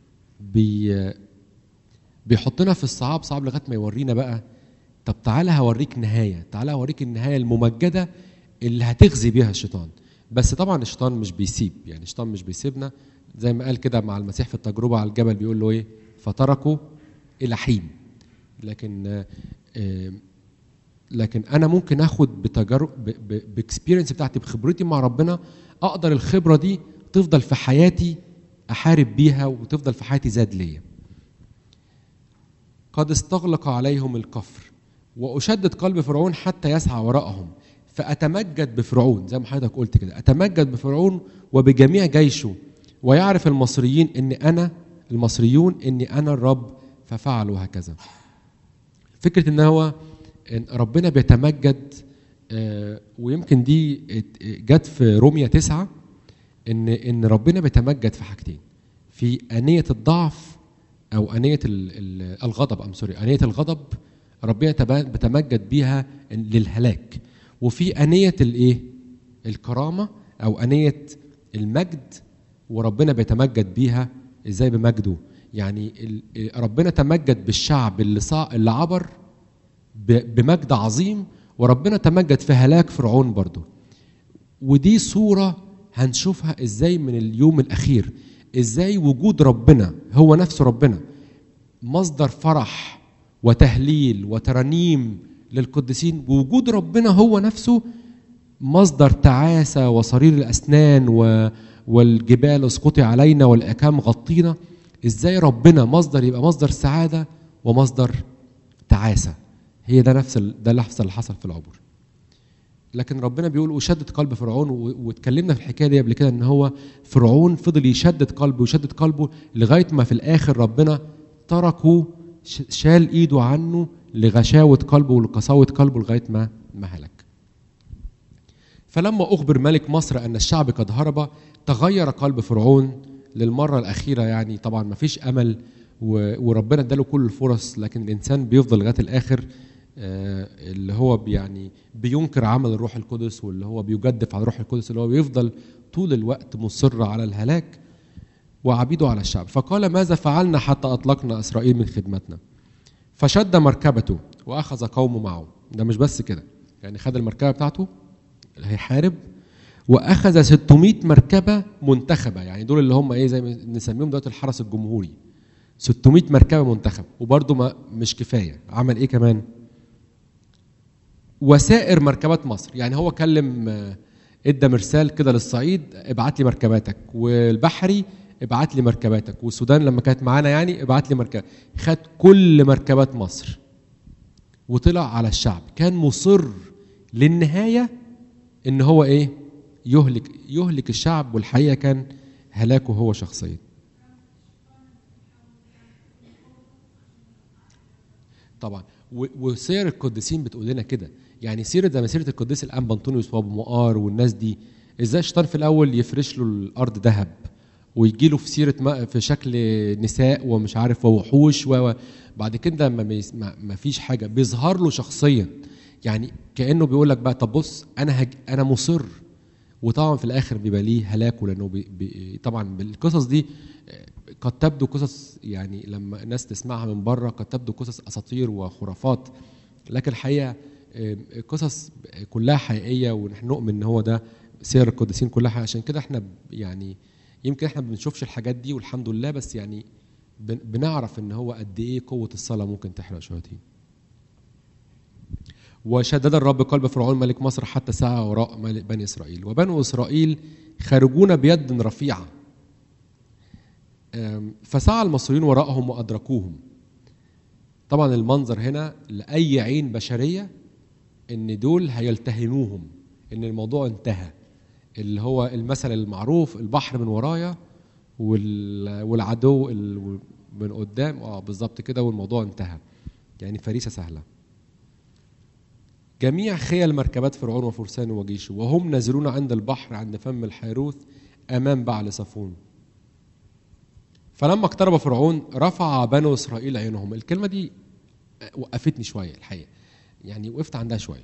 بي بيحطنا في الصعاب صعب لغايه ما يورينا بقى، طب تعالى هوريك نهايه، تعالى هوريك النهايه الممجده اللي هتخزي بيها الشيطان. بس طبعا الشيطان مش بيسيب، يعني الشيطان مش بيسيبنا، زي ما قال كده مع المسيح في التجربه على الجبل بيقول له ايه؟ فتركوا الى حين. لكن آه، آه، لكن انا ممكن اخد بتجارب باكسبيرينس بتاعتي بخبرتي مع ربنا، اقدر الخبره دي تفضل في حياتي احارب بيها وتفضل في حياتي زاد ليا. قد استغلق عليهم الكفر واشدد قلب فرعون حتى يسعى وراءهم فاتمجد بفرعون، زي ما حضرتك قلت كده، اتمجد بفرعون وبجميع جيشه، ويعرف المصريين ان انا المصريون اني انا الرب ففعلوا هكذا. فكره ان هو إن ربنا بيتمجد، آه، ويمكن دي ات- جت في رومية تسعة، ان ان ربنا بيتمجد في حاجتين، في آنية الضعف او آنية ال- ال- الغضب، ام سوري آنية الغضب ربنا تبا- بيتمجد بيها للهلاك، وفي آنية الايه؟ الكرامة او آنية المجد، وربنا بيتمجد بيها ازاي؟ بمجده. يعني ال- ربنا تمجد بالشعب اللي صا- اللي عبر ب- بمجد عظيم، وربنا تمجد في هلاك فرعون برضو. ودي صورة هنشوفها ازاي من اليوم الأخير، ازاي وجود ربنا هو نفسه ربنا مصدر فرح وتهليل وترانيم للقديسين، ووجود ربنا هو نفسه مصدر تعاسة وصرير الأسنان و... والجبال اسقطي علينا والأكام غطينا. ازاي ربنا مصدر يبقى مصدر سعادة ومصدر تعاسة؟ هي ده نفس ال... ده اللي حصل في العبور. لكن ربنا بيقول وشدد قلب فرعون، واتكلمنا في الحكايه دي قبل كده ان هو فرعون فضل يشدد قلبه ويشدد قلبه لغايه ما في الاخر ربنا تركه، شال ايده عنه لغشاوه قلبه ولقساوه قلبه لغايه ما ما هلك. فلما اخبر ملك مصر ان الشعب قد هرب تغير قلب فرعون للمره الاخيره. يعني طبعا ما فيش امل وربنا اداله كل الفرص، لكن الانسان بيفضل لغايه الاخر اللي هو يعني بينكر عمل الروح القدس، واللي هو بيجدف على الروح القدس، اللي هو بيفضل طول الوقت مصر على الهلاك وعبيده على الشعب. فقال ماذا فعلنا حتى أطلقنا إسرائيل من خدمتنا؟ فشد مركبته وأخذ قومه معه. ده مش بس كده، يعني خد المركبة بتاعته اللي هيحارب وأخذ ستمائة مركبة منتخبة، يعني دول اللي هم إيه زي ما نسميهم دلوقتي الحرس الجمهوري. ستمائة مركبة منتخبة. وبرضه ما مش كفاية، عمل إيه كمان؟ وسائر مركبات مصر. يعني هو كلم ادى مرسال كده للصعيد ابعت لي مركباتك، والبحري ابعت لي مركباتك، والسودان لما كانت معانا يعني ابعت لي مركبات. خد كل مركبات مصر وطلع على الشعب. كان مصر للنهايه ان هو ايه؟ يهلك يهلك الشعب، والحقيقه كان هلاكه هو شخصيا. طبعا وسير القديسين بتقول لنا كده، يعني سيره زي ما سيره القديس الانبا انطونيوس وابو مقار والناس دي، ازاي الشيطان في الاول يفرش له الارض ذهب ويجي له في سيره في شكل نساء ومش عارف ووحوش، وبعد كده ما ما فيش حاجه بيظهر له شخصيا، يعني كانه بيقول لك بقى طب بص انا هج... انا مصر. وطبعا في الاخر بيبقى ليه هلاكه، لانه بي... بي... طبعا بالقصص دي قد تبدو قصص، يعني لما الناس تسمعها من بره قد تبدو قصص اساطير وخرافات، لكن الحقيقه قصص كلها حقيقيه، ونحن نؤمن ان هو ده سير القديسين كلها حقيقية. عشان كده احنا يعني يمكن احنا ما بنشوفش الحاجات دي والحمد لله، بس يعني بنعرف ان هو قد ايه قوه الصلاه ممكن تحرق شياطين. وشدد الرب قلب فرعون ملك مصر حتى سعى وراء بني اسرائيل، وبنو اسرائيل خارجون بيد رفيعه. فسعى المصريين وراءهم وادركوهم. طبعا المنظر هنا لاي عين بشريه ان دول هيلتهموهم، ان الموضوع انتهى، اللي هو المثل المعروف البحر من ورايا والعدو من قدام. اه بالظبط كده، والموضوع انتهى، يعني فريسه سهله. جميع خيل مركبات فرعون وفرسانه وجيشه وهم نازلون عند البحر عند فم الحيروث امام بعل صفون. فلما اقترب فرعون رفع بنو اسرائيل عينهم. الكلمه دي وقفتني شويه الحقيقه، يعني وقفت عندها شويه.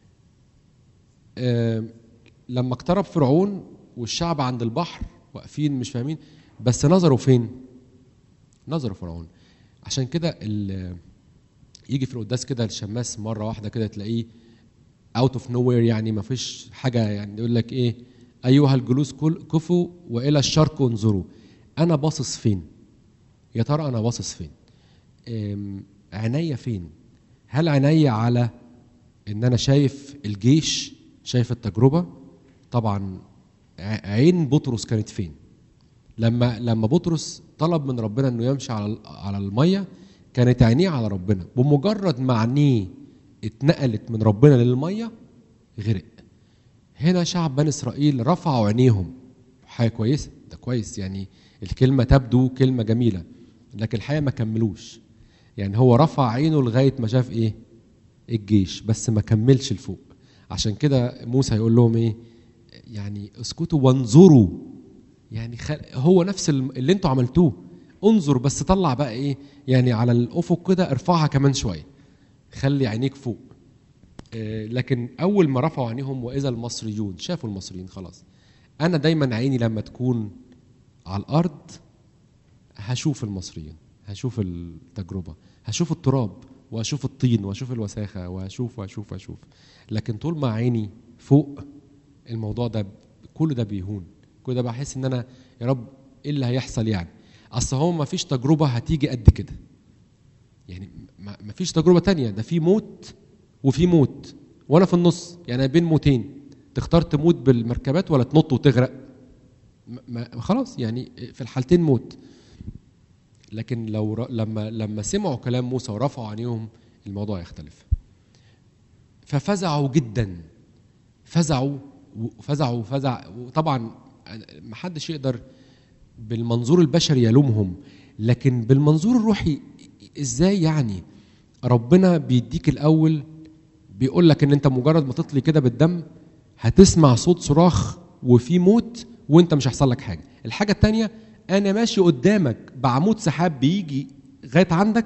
أه لما اقترب فرعون والشعب عند البحر واقفين مش فاهمين، بس نظروا فين؟ نظروا فرعون. عشان كده يجي في القداس كده الشماس مره واحده كده تلاقيه اوت اوف نو وير، يعني ما فيش حاجه، يعني يقول لك ايه؟ ايها الجلوس كفوا والى الشرق انظروا. انا باصص فين؟ يا ترى انا باصص فين؟ عينيا فين؟ هل عينيا على ان انا شايف الجيش، شايف التجربه؟ طبعا عين بطرس كانت فين؟ لما لما بطرس طلب من ربنا انه يمشي على على الميه، كانت عينيه على ربنا. بمجرد ما عينيه اتنقلت من ربنا للميه غرق. هنا شعب بني اسرائيل رفعوا عينيهم. حاجه كويسه، ده كويس، يعني الكلمه تبدو كلمه جميله، لكن الحقيقه ما كملوش. يعني هو رفع عينه لغايه ما شاف ايه؟ الجيش، بس ما كملش لفوق. عشان كده موسى يقول لهم ايه؟ يعني اسكتوا وانظروا. يعني خل... هو نفس اللي انتوا عملتوه، انظر بس طلع بقى ايه؟ يعني على الافق كده ارفعها كمان شويه، خلي عينيك فوق. آه لكن اول ما رفعوا عينيهم واذا المصريون، شافوا المصريين خلاص. انا دايما عيني لما تكون على الارض هشوف المصريين، هشوف التجربه، هشوف التراب واشوف الطين واشوف الوساخه واشوف واشوف واشوف. لكن طول ما عيني فوق الموضوع ده كل ده بيهون. كل ده بحس ان انا يا رب ايه اللي هيحصل يعني؟ اصل هو ما فيش تجربه هتيجي قد كده يعني، ما فيش تجربه تانية، ده في موت وفي موت وانا في النص، يعني بين موتين، تختار تموت بالمركبات ولا تنط وتغرق؟ ما خلاص يعني في الحالتين موت. لكن لو ر... لما لما سمعوا كلام موسى ورفعوا عينيهم الموضوع يختلف. ففزعوا جدا، فزعوا وفزعوا فزع. وطبعا ما حدش يقدر بالمنظور البشري يلومهم، لكن بالمنظور الروحي ازاي يعني ربنا بيديك الاول بيقول لك ان انت مجرد ما تطلي كده بالدم هتسمع صوت صراخ وفي موت وانت مش هيحصل لك حاجه. الحاجه الثانيه انا ماشي قدامك بعمود سحاب بيجي لغايه عندك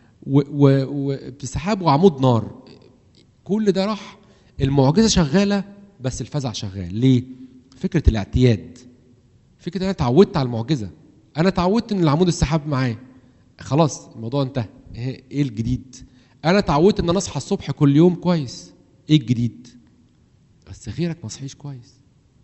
وبسحاب وعمود نار، كل ده راح، المعجزه شغاله بس الفزع شغال. ليه؟ فكره الاعتياد، فكره انا اتعودت على المعجزه، انا اتعودت ان العمود السحاب معايا خلاص الموضوع انتهى. ايه الجديد؟ انا اتعودت ان انا اصحى الصبح كل يوم كويس، ايه الجديد؟ بس غيرك ما صحيش كويس،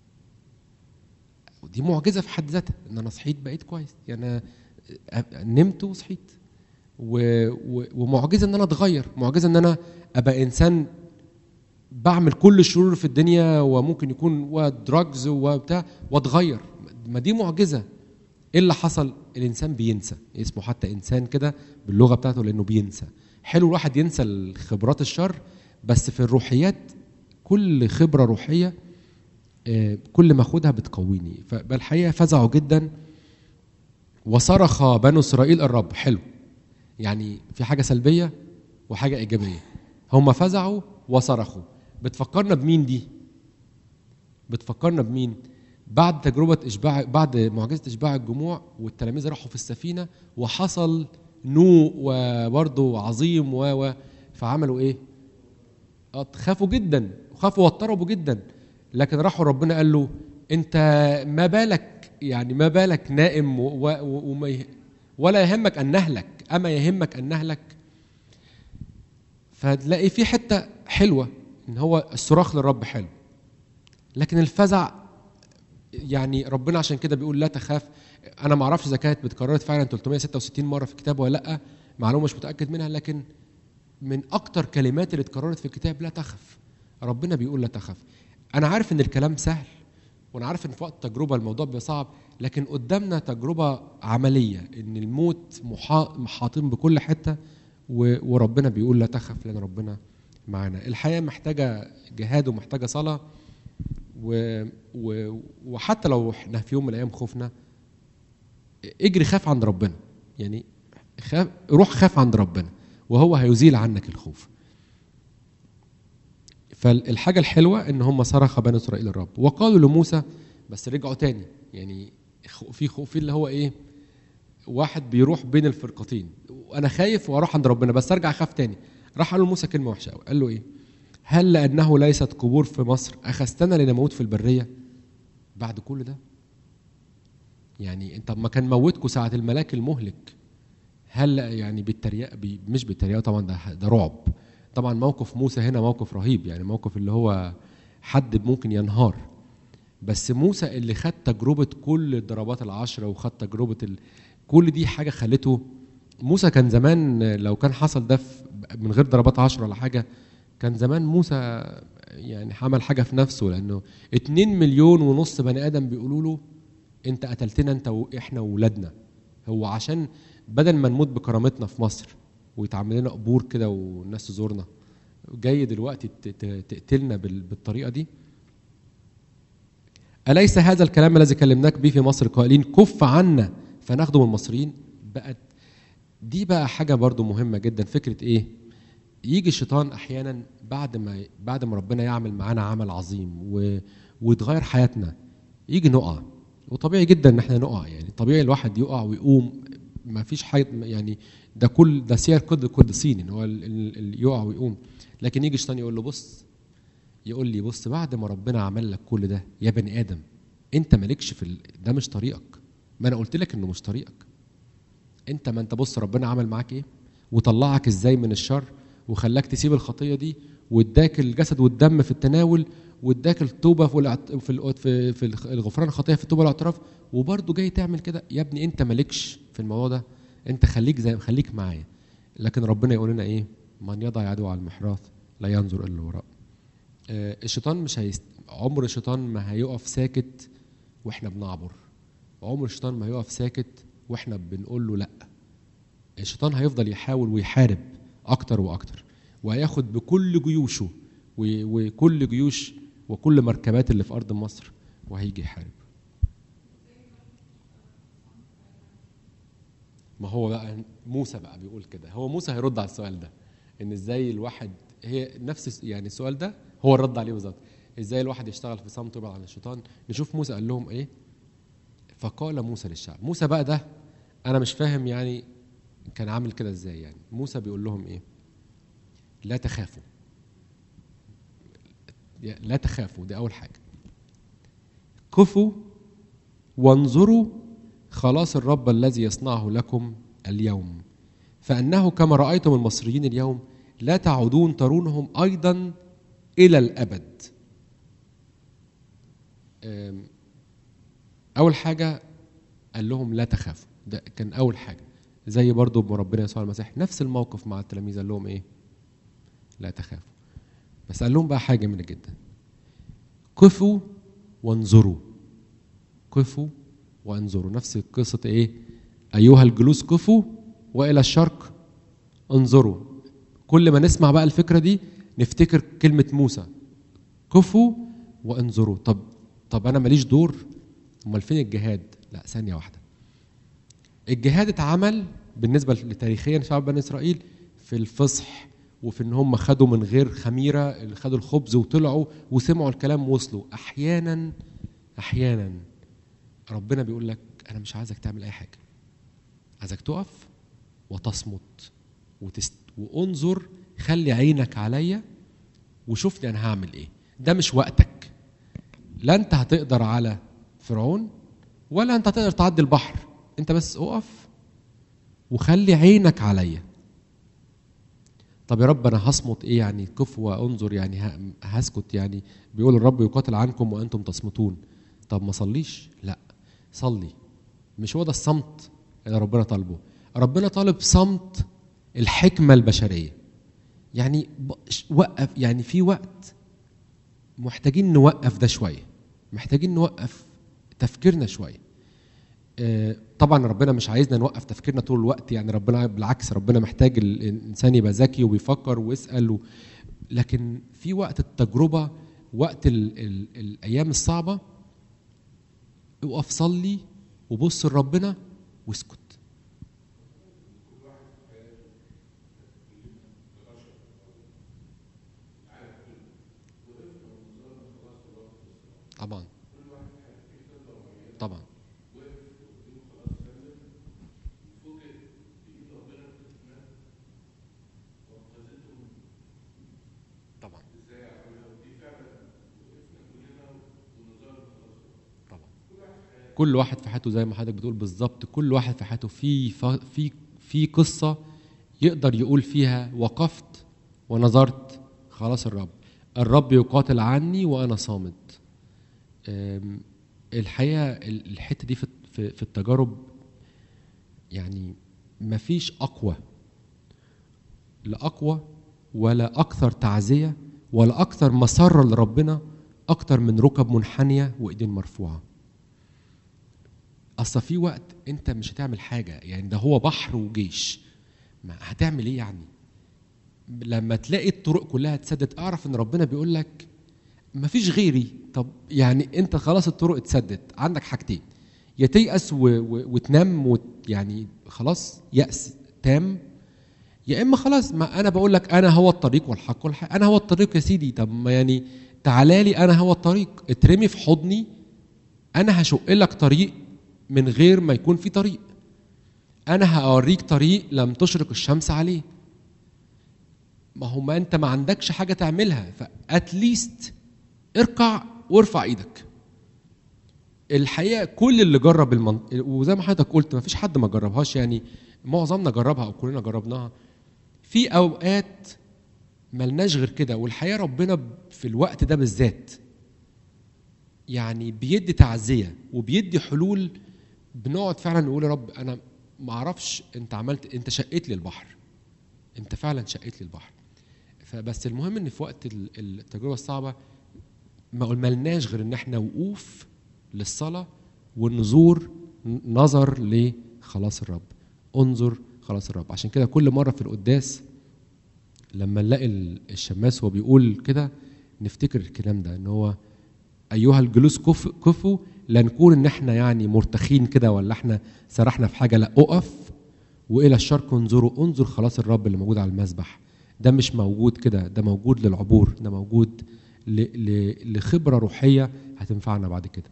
ودي معجزه في حد ذاتها ان انا صحيت بقيت كويس، يعني انا نمت وصحيت، و... و... ومعجزه ان انا اتغير، معجزه ان انا ابقى انسان بعمل كل الشرور في الدنيا وممكن يكون ودراجز وبتاع واتغير، ما دي معجزه. ايه اللي حصل؟ الانسان بينسى، اسمه حتى انسان كده باللغه بتاعته لانه بينسى. حلو الواحد ينسى الخبرات الشر، بس في الروحيات كل خبره روحيه كل ما اخدها بتقويني. فالحقيقه فزعوا جدا وصرخ بنو اسرائيل الرب. حلو، يعني في حاجه سلبيه وحاجه ايجابيه. هم فزعوا وصرخوا، بتفكرنا بمين دي؟ بتفكرنا بمين؟ بعد تجربه اشباع، بعد معجزه اشباع الجموع والتلاميذ راحوا في السفينه وحصل نوء وبرضه عظيم و فعملوا ايه؟ خافوا جدا وخافوا واضطربوا جدا، لكن راحوا ربنا قال له انت ما بالك، يعني ما بالك نائم وما ولا يهمك ان نهلك، اما يهمك ان نهلك. فتلاقي في حته حلوه ان هو الصراخ للرب حلو، لكن الفزع يعني ربنا عشان كده بيقول لا تخاف. انا ما اعرفش اذا كانت بتكررت فعلا ثلاثمائة وستة وستين مره في الكتاب ولا لا، معلومه مش متاكد منها، لكن من اكتر كلمات اللي اتكررت في الكتاب لا تخف. ربنا بيقول لا تخف. انا عارف ان الكلام سهل، وانا عارف ان في وقت تجربه الموضوع بيبقى صعب، لكن قدامنا تجربه عمليه ان الموت محاطين بكل حته، وربنا بيقول لا تخف لان ربنا معانا. الحياه محتاجه جهاد ومحتاجه صلاه، و... و... وحتى لو احنا في يوم من الايام خفنا، اجري خاف عند ربنا، يعني خاف، روح خاف عند ربنا وهو هيزيل عنك الخوف. فالحاجه الحلوه ان هم صرخ بني اسرائيل الرب وقالوا لموسى، بس رجعوا تاني، يعني في خوف اللي هو ايه، واحد بيروح بين الفرقتين، وانا خايف واروح عند ربنا بس ارجع اخاف تاني. راح قال له موسى كلمه وحشه قوي، قال له ايه؟ هل لانه ليست قبور في مصر اخذتنا لنموت في البريه؟ بعد كل ده يعني انت ما كان موتكم ساعه الملاك المهلك، هل يعني بالتريقه؟ مش بالتريقه طبعا، ده ده رعب طبعا. موقف موسى هنا موقف رهيب، يعني موقف اللي هو حد ممكن ينهار، بس موسى اللي خد تجربه كل الضربات العشره وخد تجربه ال... كل دي حاجه خلته موسى. كان زمان لو كان حصل ده من غير ضربات عشره ولا حاجه، كان زمان موسى يعني عمل حاجه في نفسه، لانه اتنين مليون ونص بني ادم بيقولوا له انت قتلتنا انت واحنا واولادنا. هو عشان بدل ما نموت بكرامتنا في مصر ويتعمل لنا قبور كده والناس تزورنا، جاي دلوقتي تقتلنا بالطريقه دي؟ أليس هذا الكلام الذي كلمناك به في مصر قائلين كف عنا فنخدم المصريين؟ بقت دي بقى حاجه برضو مهمه جدا. فكره ايه؟ يجي الشيطان احيانا بعد ما بعد ما ربنا يعمل معانا عمل عظيم و... ويتغير حياتنا، يجي نقع. وطبيعي جدا ان احنا نقع، يعني طبيعي الواحد يقع ويقوم، ما فيش حاجه يعني، ده كل ده سير قد القديسين ان هو اللي يقع ويقوم. لكن يجي الشيطان يقول له بص، يقول لي بص بعد ما ربنا عمل لك كل ده يا بني ادم انت مالكش في ال... ده مش طريقك. ما انا قلت لك انه مش طريقك انت، ما انت بص ربنا عمل معاك ايه وطلعك ازاي من الشر وخلاك تسيب الخطيه دي واداك الجسد والدم في التناول واداك التوبه في في في الغفران الخطيه في التوبه والاعتراف، وبرضه جاي تعمل كده؟ يا ابني انت مالكش في الموضوع ده، انت خليك زي خليك معايا. لكن ربنا يقول لنا ايه؟ من يضع يده على المحراث لا ينظر الا وراء. آه الشيطان مش هيست... عمر الشيطان ما هيقف ساكت واحنا بنعبر، عمر الشيطان ما هيقف ساكت واحنا بنقول له لا. الشيطان هيفضل يحاول ويحارب اكتر واكتر، وهياخد بكل جيوشه وكل جيوش وكل مركبات اللي في ارض مصر وهيجي يحارب. ما هو بقى موسى بقى بيقول كده، هو موسى هيرد على السؤال ده، ان ازاي الواحد، هي نفس يعني السؤال ده هو الرد عليه بالظبط، ازاي الواحد يشتغل في صمت ويبعد عن الشيطان. نشوف موسى قال لهم ايه. فقال موسى للشعب، موسى بقى ده انا مش فاهم يعني كان عامل كده ازاي. يعني موسى بيقول لهم ايه؟ لا تخافوا، لا تخافوا، دي اول حاجه. كفوا وانظروا خلاص الرب الذي يصنعه لكم اليوم، فانه كما رايتم المصريين اليوم لا تعودون ترونهم ايضا الى الابد. اول حاجه قال لهم لا تخافوا، ده كان اول حاجه. زي برضو بربنا يسوع المسيح نفس الموقف مع التلاميذ، قال لهم ايه؟ لا تخافوا. بس قال لهم بقى حاجه جميله جدا، كفوا وانظروا. كفوا وانظروا، نفس قصه ايه؟ ايها الجلوس كفوا والى الشرق انظروا. كل ما نسمع بقى الفكره دي نفتكر كلمه موسى، كفوا وانظروا. طب طب انا ماليش دور، امال فين الجهاد؟ لا ثانيه واحده، الجهاد اتعمل بالنسبه لتاريخيا شعب بني اسرائيل في الفصح، وفي ان هم خدوا من غير خميره، خدوا الخبز وطلعوا وسمعوا الكلام ووصلوا. احيانا احيانا ربنا بيقول لك انا مش عايزك تعمل اي حاجه، عايزك تقف وتصمت وتست... وانظر، خلي عينك عليا وشوفني انا هعمل ايه. ده مش وقتك، لا انت هتقدر على فرعون ولا انت هتقدر تعدي البحر، انت بس اقف وخلي عينك عليا. طب يا رب انا هصمت ايه يعني؟ كف وانظر يعني هسكت يعني؟ بيقول الرب يقاتل عنكم وانتم تصمتون. طب ما صليش؟ لا صلي. مش هو ده الصمت اللي ربنا طالبه. ربنا طالب صمت الحكمه البشريه. يعني وقف، يعني في وقت محتاجين نوقف ده شويه، محتاجين نوقف تفكيرنا شويه. طبعا ربنا مش عايزنا نوقف تفكيرنا طول الوقت، يعني ربنا بالعكس، ربنا محتاج الانسان يبقى ذكي وبيفكر ويسال و... لكن في وقت التجربه، وقت ال ال الايام الصعبه، اقف صلي وبص لربنا واسكت. طبعا طبعا طبعا طبعا كل واحد في حياته زي ما حضرتك بتقول بالظبط، كل واحد في حياته في في في قصه يقدر يقول فيها وقفت ونظرت خلاص الرب الرب يقاتل عني وانا صامت. الحقيقه الحته دي في في التجارب يعني مفيش اقوى، لا اقوى ولا اكثر تعزيه ولا اكثر مسره لربنا اكتر من ركب منحنيه وايدين مرفوعه. اصل في وقت انت مش هتعمل حاجه، يعني ده هو بحر وجيش، ما هتعمل ايه يعني؟ لما تلاقي الطرق كلها اتسدت اعرف ان ربنا بيقول لك مفيش غيري. طب يعني انت خلاص الطرق اتسدت، عندك حاجتين، يا تيأس و... و... وتنام وت... يعني خلاص يأس تام، يا اما خلاص ما انا بقول لك انا هو الطريق والحق والحق، انا هو الطريق يا سيدي. طب ما يعني تعالى لي، انا هو الطريق، اترمي في حضني، انا هشق لك طريق من غير ما يكون في طريق، انا هوريك طريق لم تشرق الشمس عليه. ما هو ما انت ما عندكش حاجه تعملها، فاتليست اركع وارفع ايدك. الحقيقه كل اللي جرب المن... وزي ما حضرتك قلت ما فيش حد ما جربهاش، يعني معظمنا جربها او كلنا جربناها. في اوقات ملناش غير كده، والحقيقه ربنا في الوقت ده بالذات يعني بيدي تعزيه وبيدي حلول. بنقعد فعلا نقول يا رب انا ما اعرفش انت عملت، انت شقيت لي البحر، انت فعلا شقيت لي البحر. فبس المهم ان في وقت التجربه الصعبه ما قلناش غير ان احنا وقوف للصلاه والنظور، نظر لخلاص الرب، انظر خلاص الرب. عشان كده كل مره في القداس لما نلاقي الشماس هو بيقول كده نفتكر الكلام ده، ان هو ايها الجلوس كف كفوا، لا نكون ان احنا يعني مرتخين كده ولا احنا سرحنا في حاجه، لا اقف والى الشرق انظروا، انظر خلاص الرب اللي موجود على المذبح. ده مش موجود كده، ده موجود للعبور، ده موجود لخبره روحيه هتنفعنا بعد كده.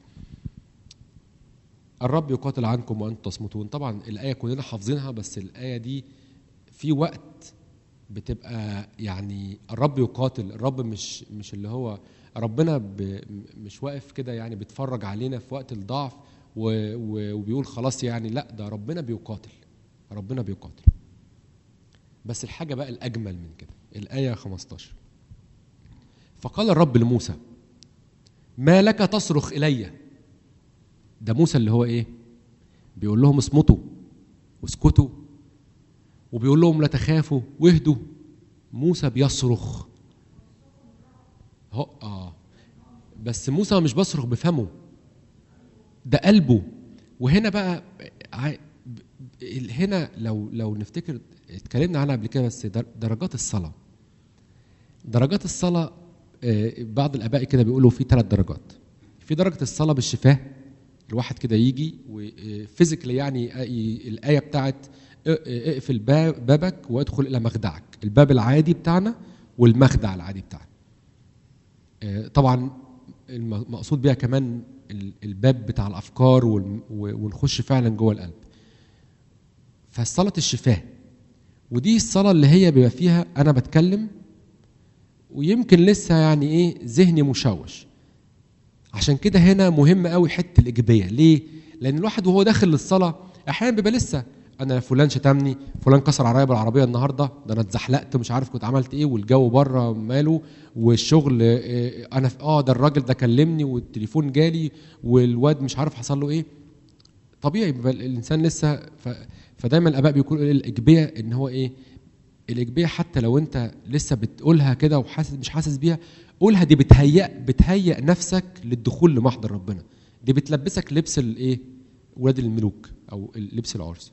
الرب يقاتل عنكم وانتم تصمتون. طبعا الايه كلنا حافظينها، بس الايه دي في وقت بتبقى يعني الرب يقاتل. الرب مش مش اللي هو ربنا مش واقف كده يعني بيتفرج علينا في وقت الضعف وبيقول خلاص يعني، لا ده ربنا بيقاتل، ربنا بيقاتل. بس الحاجة بقى الأجمل من كده الآية خمستاشر، فقال الرب لموسى ما لك تصرخ إلي. ده موسى اللي هو إيه بيقول لهم اصمتوا واسكتوا، وبيقول لهم لا تخافوا واهدوا. موسى بيصرخ هو آه بس موسى مش بيصرخ بفمه، ده قلبه. وهنا بقى هنا لو لو نفتكر اتكلمنا عنها قبل كده، بس درجات الصلاة. درجات الصلاة بعض الآباء كده بيقولوا في ثلاث درجات. في درجة الصلاة بالشفاء، الواحد كده يجي وفيزيكلي يعني الآية بتاعت اقفل بابك وادخل إلى مخدعك، الباب العادي بتاعنا والمخدع العادي بتاعنا. طبعا المقصود بيها كمان الباب بتاع الأفكار ونخش فعلا جوه القلب. فالصلاة الشفاء، ودي الصلاة اللي هي بيبقى فيها أنا بتكلم ويمكن لسه يعني إيه ذهني مشوش. عشان كده هنا مهم قوي حتة الإيجابية. ليه؟ لأن الواحد وهو داخل للصلاة أحيانا بيبقى لسه أنا فلان شتمني، فلان كسر عليا بالعربية النهاردة، ده أنا اتزحلقت مش عارف كنت عملت إيه، والجو بره ماله، والشغل إيه أنا آه ده الراجل ده كلمني والتليفون جالي والواد مش عارف حصل له إيه. طبيعي بيبقى الإنسان لسه ف... فدايما الآباء بيقولوا الإيجابية إن هو إيه الإيجابية، حتى لو أنت لسه بتقولها كده وحاسس مش حاسس بيها قولها. دي بتهيئ بتهيئ نفسك للدخول لمحضر ربنا، دي بتلبسك لبس الايه ولاد الملوك او لبس العرس.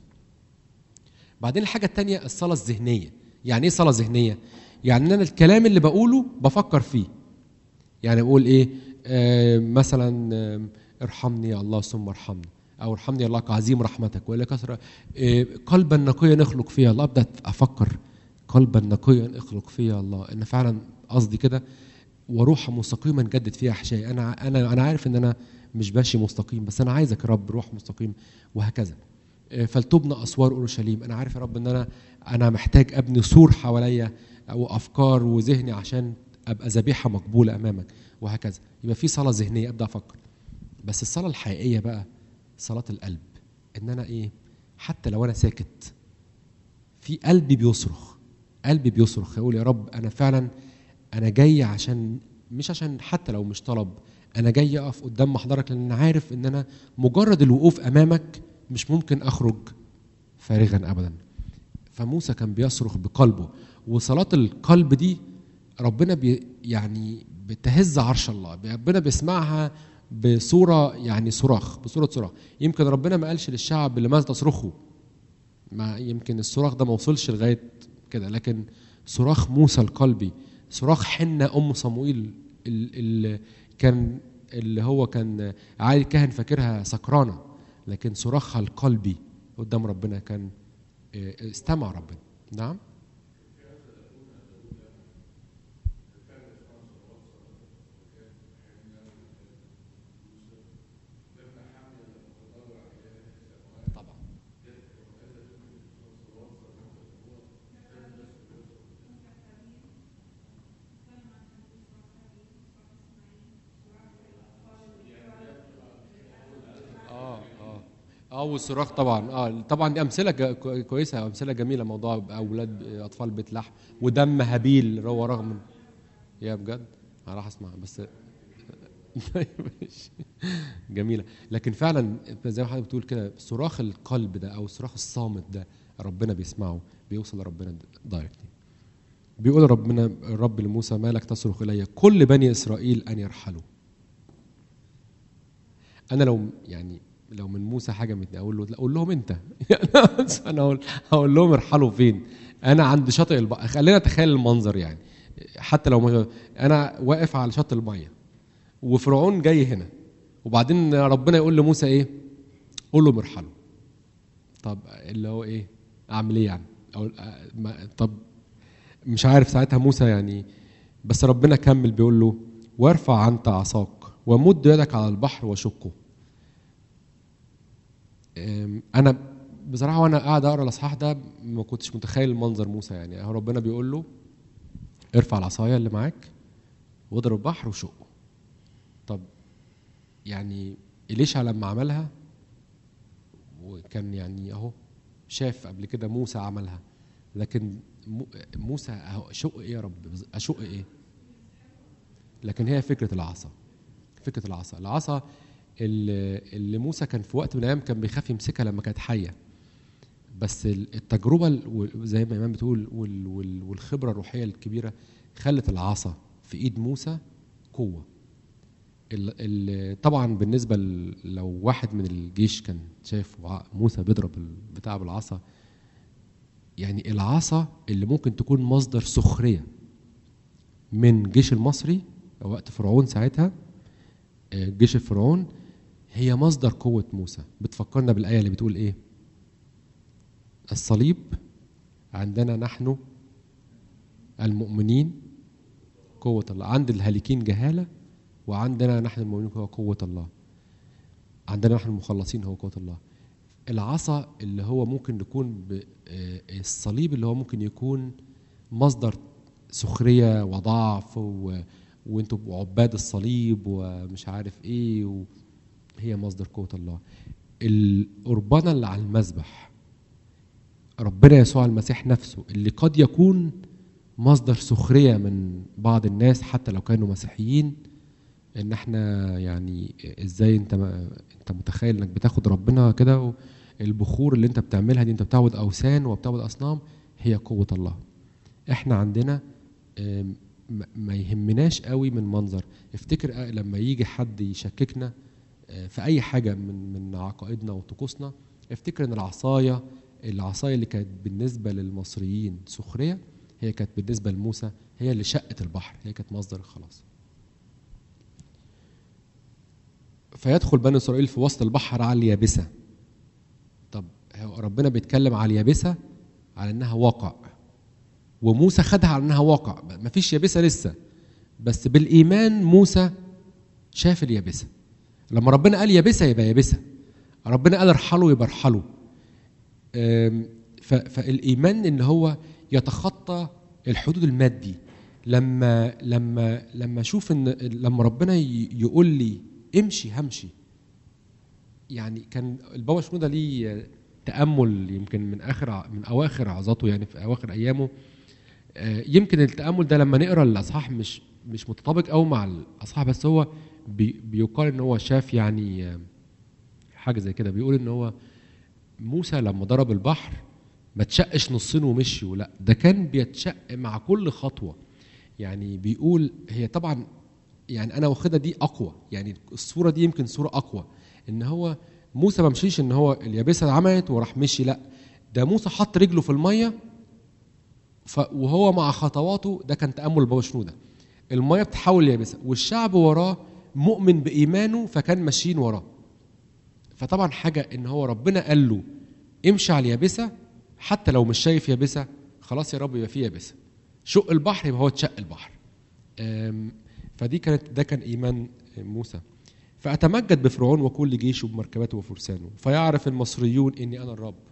بعدين الحاجه الثانيه الصلاه الذهنيه. يعني ايه صلاه ذهنيه؟ يعني انا الكلام اللي بقوله بفكر فيه. يعني بقول ايه آه مثلا آه ارحمني يا الله ثم ارحمني، او ارحمني يا الله كعظيم رحمتك والى كثره آه قلبا نقيا نخلق فيها الله. ابدا افكر قلبا نقيا اخلق فيها الله، ان فعلا قصدي كده، وروحا مستقيما جدد فيها احشائي. انا انا انا عارف ان انا مش ماشي مستقيم، بس انا عايزك يا رب روح مستقيم، وهكذا. فلتبنى اسوار اورشليم، انا عارف يا رب ان انا انا محتاج ابني سور حواليا او افكار وذهني عشان ابقى ذبيحه مقبوله امامك، وهكذا. يبقى في صلاه ذهنيه ابدا افكر. بس الصلاه الحقيقيه بقى صلاه القلب، ان انا ايه حتى لو انا ساكت في قلبي بيصرخ، قلبي بيصرخ يقول يا رب انا فعلا أنا جاي عشان مش عشان حتى لو مش طلب، أنا جاي أقف قدام محضرك لأن أنا عارف إن أنا مجرد الوقوف أمامك مش ممكن أخرج فارغا أبدا. فموسى كان بيصرخ بقلبه، وصلاة القلب دي ربنا بي يعني بتهز عرش الله، ربنا بيسمعها بصورة يعني صراخ، بصورة صراخ. يمكن ربنا ما قالش للشعب لماذا تصرخوا، ما يمكن الصراخ ده ما وصلش لغاية كده، لكن صراخ موسى القلبي، صراخ حنة أم صموئيل اللي كان اللي هو كان عالي الكاهن فاكرها سكرانة، لكن صراخها القلبي قدام ربنا كان استمع ربنا. نعم. طبعا اه اه اه والصراخ طبعا اه طبعا دي امثله كويسه، امثله جميله. موضوع اولاد اطفال بيت لحم ودم هابيل هو رغم يا بجد انا راح اسمع بس جميله. لكن فعلا زي ما حضرتك بتقول كده، صراخ القلب ده او الصراخ الصامت ده ربنا بيسمعه، بيوصل لربنا دايركتلي. بيقول ربنا الرب لموسى: ما لك تصرخ الي كل بني اسرائيل ان يرحلوا. انا لو يعني لو من موسى حاجه متني اقول له لا، اقول لهم انت. انا اقول هقول لهم ارحلوا فين؟ انا عند شاطئ البحر. خلينا نتخيل المنظر يعني، حتى لو انا واقف على شط الميه وفرعون جاي هنا، وبعدين ربنا يقول لموسى ايه؟ قول له ارحلوا. طب اللي هو ايه؟ اعمل ايه يعني؟ أو طب مش عارف ساعتها موسى يعني. بس ربنا كمل بيقول له: وارفع انت عصاك ومد يدك على البحر وشقه. انا بصراحه وانا قاعد اقرا الاصحاح ده ما كنتش متخيل المنظر موسى يعني. هو ربنا بيقول له: ارفع العصايه اللي معاك واضرب البحر وشقه. طب يعني إليشع لما عملها وكان يعني اهو شاف قبل كده موسى عملها، لكن موسى اهو شق ايه يا رب؟ اشق ايه؟ لكن هي فكره العصا. فكره العصا العصا اللي, اللي موسى كان في وقت من الايام كان بيخاف يمسكها لما كانت حيه. بس التجربه زي ما ايمان بتقول والخبره الروحيه الكبيره خلت العصا في ايد موسى قوه. طبعا بالنسبه لو واحد من الجيش كان شايف موسى بيضرب البتاع بالعصا، يعني العصا اللي ممكن تكون مصدر سخريه من الجيش المصري وقت فرعون ساعتها، جيش الفرعون، هي مصدر قوه موسى. بتفكرنا بالايه اللي بتقول ايه؟ الصليب عندنا نحن المؤمنين قوه الله، عند الهالكين جهاله، وعندنا نحن المؤمنين هو قوة الله. عندنا نحن المخلصين هو قوة الله. العصا اللي هو ممكن يكون الصليب اللي هو ممكن يكون مصدر سخرية وضعف و... وانتوا عباد الصليب ومش عارف ايه و... هي مصدر قوة الله. القربانة اللي على المذبح ربنا يسوع المسيح نفسه اللي قد يكون مصدر سخرية من بعض الناس حتى لو كانوا مسيحيين، ان احنا يعني ازاي انت ما انت متخيل انك بتاخد ربنا كده، البخور اللي انت بتعملها دي انت بتعبد اوثان وبتعبد اصنام، هي قوه الله. احنا عندنا ما يهمناش قوي من منظر. افتكر لما يجي حد يشككنا في اي حاجه من من عقائدنا وطقوسنا، افتكر ان العصايه العصايه اللي كانت بالنسبه للمصريين سخريه، هي كانت بالنسبه لموسى هي اللي شقت البحر، هي كانت مصدر الخلاص. فيدخل بني إسرائيل في وسط البحر على اليابسة. طب ربنا بيتكلم على اليابسة على إنها واقع، وموسى خدها على إنها واقع، مفيش يابسة لسه، بس بالإيمان موسى شاف اليابسة. لما ربنا قال يابسة يبقى يابسة، ربنا قال ارحلوا يبقى ارحلوا. فالإيمان إن هو يتخطى الحدود المادي. لما لما لما أشوف إن لما ربنا يقول لي امشي همشي. يعني كان البابا شنودة ليه تأمل يمكن من آخر من أواخر عظاته، يعني في أواخر أيامه. يمكن التأمل ده لما نقرأ الأصحاح مش مش متطابق أو مع الأصحاح، بس هو بي بيقال إن هو شاف يعني حاجة زي كده. بيقول إن هو موسى لما ضرب البحر ما تشقش نصين ومشي، ولا ده كان بيتشق مع كل خطوة. يعني بيقول هي طبعا يعني انا واخدها دي اقوى، يعني الصوره دي يمكن صوره اقوى، ان هو موسى ما مشيش ان هو اليابسه عملت وراح مشي، لا ده موسى حط رجله في الميه وهو مع خطواته. ده كان تامل بابا شنودة. الميه بتحول اليابسه والشعب وراه مؤمن بايمانه فكان ماشيين وراه. فطبعا حاجه ان هو ربنا قال له امشي على اليابسه حتى لو مش شايف يابسه، خلاص يا رب يبقى في يابسه. شق البحر يبقى هو اتشق البحر. فدي كانت ده كان ايمان موسى. فاتمجد بفرعون وكل جيشه بمركباته وفرسانه فيعرف المصريون اني انا الرب.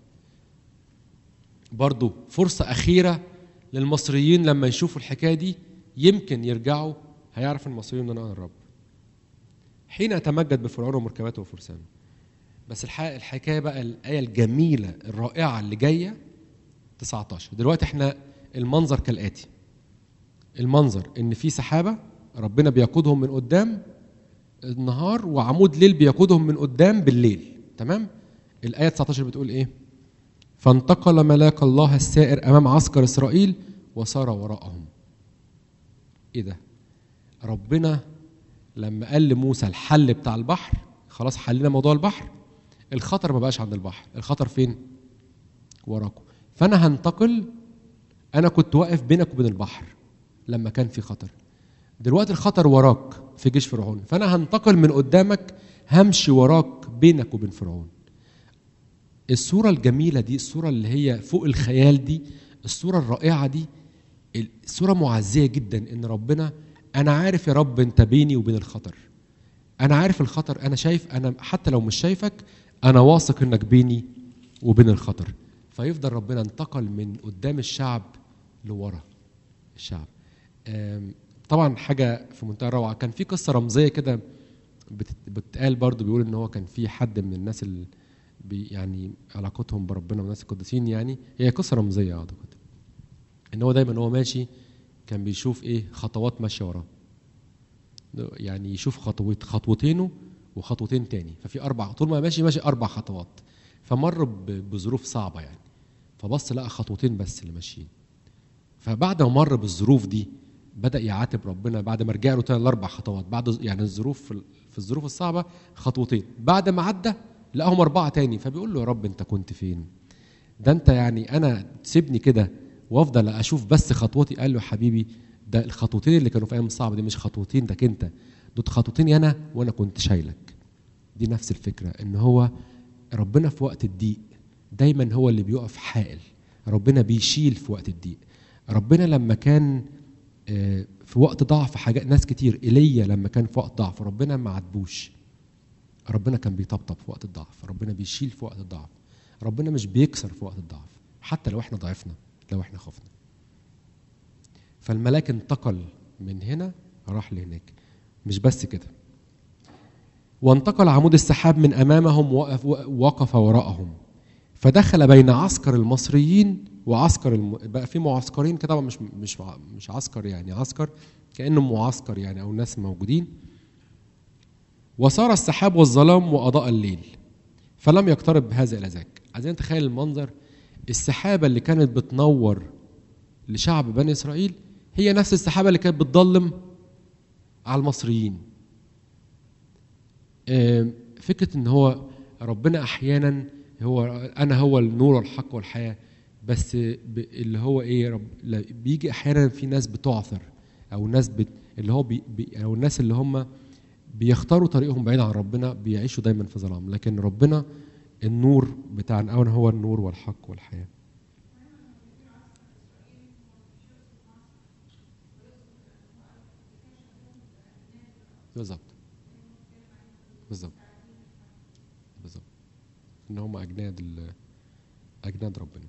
برضو فرصه اخيره للمصريين لما يشوفوا الحكايه دي يمكن يرجعوا، هيعرف المصريون ان انا الرب. حين اتمجد بفرعون ومركباته وفرسانه. بس الحكايه بقى الايه الجميله الرائعه اللي جايه تسعة عشر. دلوقتي احنا المنظر كالاتي. المنظر ان في سحابه ربنا بيقودهم من قدام النهار وعمود ليل بيقودهم من قدام بالليل. تمام. الآية تسعتاشر بتقول إيه؟ فانتقل ملاك الله السائر أمام عسكر إسرائيل وسار وراءهم. إيه ده؟ ربنا لما قال لموسى الحل بتاع البحر، خلاص حلنا موضوع البحر، الخطر ما بقاش عند البحر، الخطر فين؟ وراكم. فأنا هنتقل، أنا كنت واقف بينك وبين البحر لما كان في خطر، دلوقتي الخطر وراك في جيش فرعون، فأنا هنتقل من قدامك، همشي وراك بينك وبين فرعون. الصورة الجميلة دي، الصورة اللي هي فوق الخيال دي، الصورة الرائعة دي، الصورة معزية جدا. إن ربنا، أنا عارف يا رب أنت بيني وبين الخطر، أنا عارف الخطر، أنا شايف، أنا حتى لو مش شايفك أنا واثق إنك بيني وبين الخطر. فيفضل ربنا انتقل من قدام الشعب لورا الشعب. طبعا حاجة في منتهى الروعة. كان في قصة رمزية كده بتتقال برضو، بيقول إن هو كان في حد من الناس اللي يعني علاقتهم بربنا والناس القديسين، يعني هي قصة رمزية أعتقد، إن هو دايما هو ماشي كان بيشوف إيه خطوات ماشية وراه، يعني يشوف خطوت خطوتينه وخطوتين تاني، ففي أربع، طول ما ماشي ماشي أربع خطوات، فمر بظروف صعبة يعني، فبص لقى خطوتين بس اللي ماشيين. فبعد ما مر بالظروف دي بدأ يعاتب ربنا، بعد ما رجع له تاني الأربع خطوات، بعد يعني الظروف في الظروف الصعبة خطوتين، بعد ما عدى لقاهم أربعة تاني، فبيقول له يا رب أنت كنت فين؟ ده أنت يعني أنا تسيبني كده وأفضل أشوف بس خطوتي؟ قال له حبيبي ده الخطوتين اللي كانوا في أيام الصعبة دي مش خطوتين، ده أنت دول خطوتين أنا وأنا كنت شايلك. دي نفس الفكرة، إن هو ربنا في وقت الضيق دايما هو اللي بيقف حائل، ربنا بيشيل في وقت الضيق. ربنا لما كان في وقت ضعف حاجات ناس كتير، إيليا لما كان في وقت ضعف ربنا ما عاتبوش، ربنا كان بيطبطب في وقت الضعف، ربنا بيشيل في وقت الضعف، ربنا مش بيكسر في وقت الضعف حتى لو احنا ضعفنا، لو احنا خفنا. فالملاك انتقل من هنا راح لهناك. مش بس كده، وانتقل عمود السحاب من أمامهم ووقف وراءهم، فدخل بين عسكر المصريين وعسكر الم... بقى في معسكرين كده طبعا، مش مش مش عسكر يعني عسكر كأنه معسكر يعني او ناس موجودين. وصار السحاب والظلام وأضاء الليل فلم يقترب هذا إلى ذاك. عايزين نتخيل المنظر، السحابة اللي كانت بتنور لشعب بني إسرائيل هي نفس السحابة اللي كانت بتضلم على المصريين. فكرة ان هو ربنا احيانا هو انا هو النور والحق والحياة، بس اللي هو ايه رب بيجي احيانا في ناس بتعثر، او ناس بت اللي هو بي او الناس اللي هم بيختاروا طريقهم بعيد عن ربنا بيعيشوا دايما في ظلام، لكن ربنا النور بتاعنا، او هو النور والحق والحياة. بالظبط بالظبط بالظبط ان هم اجناد اجناد ربنا.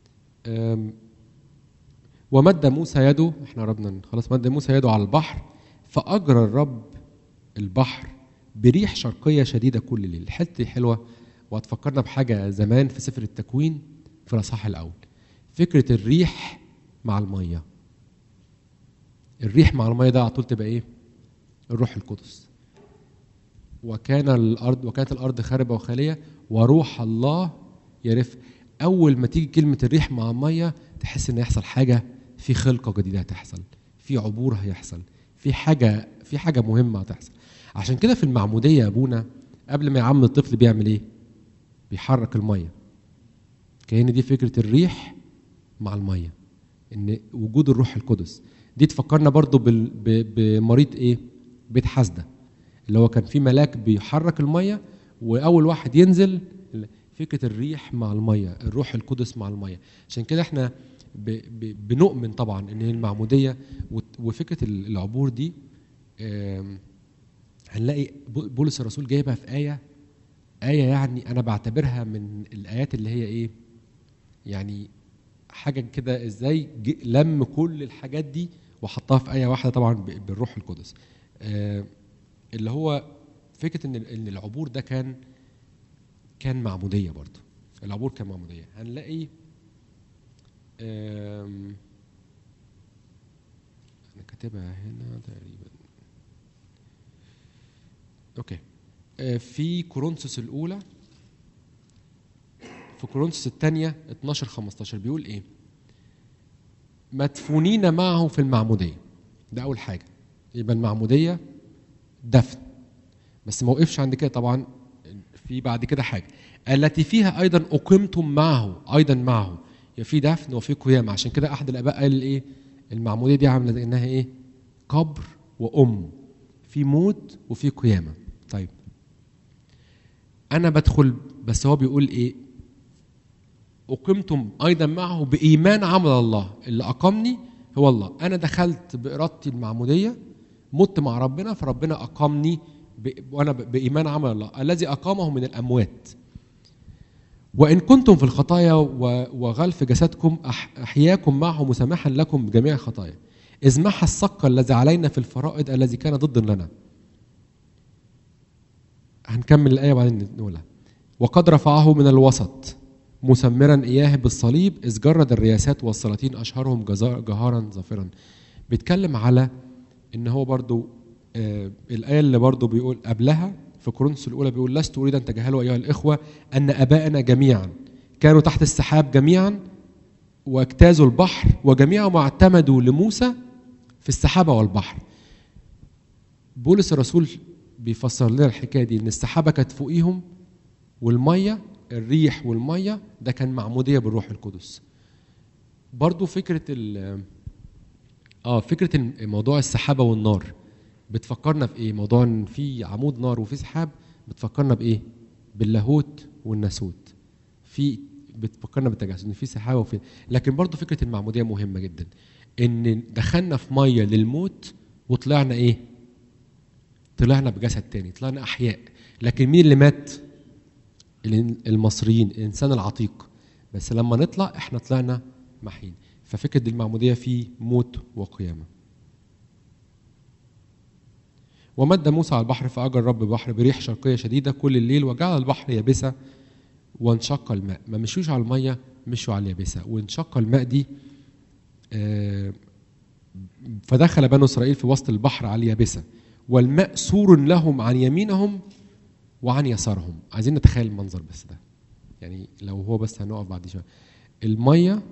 ومد موسى يده، احنا قربنا خلاص، مد موسى يده على البحر فاجرى الرب البحر بريح شرقيه شديده كل ليل. الحته حلوه وهتفكرنا بحاجه زمان في سفر التكوين في الاصحاح الاول، فكره الريح مع الميه. الريح مع الميه ده على طول تبقى ايه؟ الروح القدس. وكان الارض وكانت الارض خاربه وخاليه وروح الله يرف. اول ما تيجي كلمه الريح مع الميه تحس ان يحصل حاجه، في خلقه جديده هتحصل، في عبور هيحصل، في حاجه في حاجه مهمه هتحصل. عشان كده في المعموديه ابونا قبل ما يعمد الطفل بيعمل ايه؟ بيحرك الميه. كأن دي فكره الريح مع الميه، ان وجود الروح القدس. دي تفكرنا برضو بمريض ايه؟ بيت حسده، اللي هو كان في ملاك بيحرك الميه، واول واحد ينزل فكره الريح مع الميه، الروح القدس مع الميه. عشان كده احنا ب ب بنؤمن طبعا ان المعموديه وفكره العبور دي هنلاقي بولس الرسول جايبها في ايه ايه يعني انا بعتبرها من الايات اللي هي ايه يعني حاجه كده، ازاي لم كل الحاجات دي وحطها في ايه واحده طبعا بالروح القدس، اللي هو فكره ان ان العبور ده كان كان معموديه. برضه العبور كان معموديه. هنلاقي انا كاتبها هنا تقريبا، اوكي. في كورنثوس الاولى، في كورنثوس الثانيه اتناشر خمستاشر بيقول ايه؟ مدفونين معه في المعموديه. ده اول حاجه، يبقى المعموديه دفن. بس ما وقفش عند كده طبعا، في بعد كده حاجه التي فيها ايضا اقمتم معه، ايضا معه، يا في دفن وفي قيامه. عشان كده احد الاباء قال ايه؟ المعموديه دي عامله زي انها ايه؟ قبر وام، في موت وفي قيامه. طيب انا بدخل، بس هو بيقول ايه؟ اقمتم ايضا معه بايمان عمل الله. اللي اقامني هو الله. انا دخلت بارادتي المعموديه، مت مع ربنا، فربنا اقامني ب... وانا ب... بايمان عمل الله الذي اقامه من الاموات. وان كنتم في الخطايا و... وغلف جسدكم أح... احياكم معه مسامحا لكم بجميع الخطايا، اذ محى الصق الذي علينا في الفرائض الذي كان ضد لنا. هنكمل الايه بعدين نقولها. وقد رفعه من الوسط مسمرا اياه بالصليب، اذ جرد الرياسات والسلاطين اشهرهم جهارا ظافرا. بيتكلم على ان هو برضو آه الايه اللي برضو بيقول قبلها في كورنثوس الاولى بيقول لست اريد ان تجهلوا ايها الاخوه ان ابائنا جميعا كانوا تحت السحاب جميعا واجتازوا البحر وجميعهم اعتمدوا لموسى في السحابه والبحر. بولس الرسول بيفسر لنا الحكايه دي ان السحابه كانت فوقيهم، والميه الريح والميه ده كان معموديه بالروح القدس. برضو فكره ال اه فكره موضوع السحابه والنار بتفكرنا في ايه؟ موضوع ان في عمود نار وفي سحاب بتفكرنا بايه؟ باللاهوت والناسوت. في بتفكرنا بالتجسد ان في سحابه وفي، لكن برضو فكره المعموديه مهمه جدا، ان دخلنا في ميه للموت وطلعنا ايه؟ طلعنا بجسد تاني، طلعنا احياء. لكن مين اللي مات؟ المصريين، الانسان العتيق. بس لما نطلع احنا طلعنا محيين. ففكره المعموديه في موت وقيامه. ومد موسى على البحر فاجى الرب بحر بريح شرقيه شديده كل الليل وجعل البحر يابسه وانشق الماء. ما مشوش على الميه، مشوا على اليابسه. وانشق الماء دي آه فدخل بنو اسرائيل في وسط البحر على اليابسه والماء سور لهم عن يمينهم وعن يسارهم. عايزين نتخيل المنظر بس ده، يعني لو هو بس هنقف بعد شويه. الميه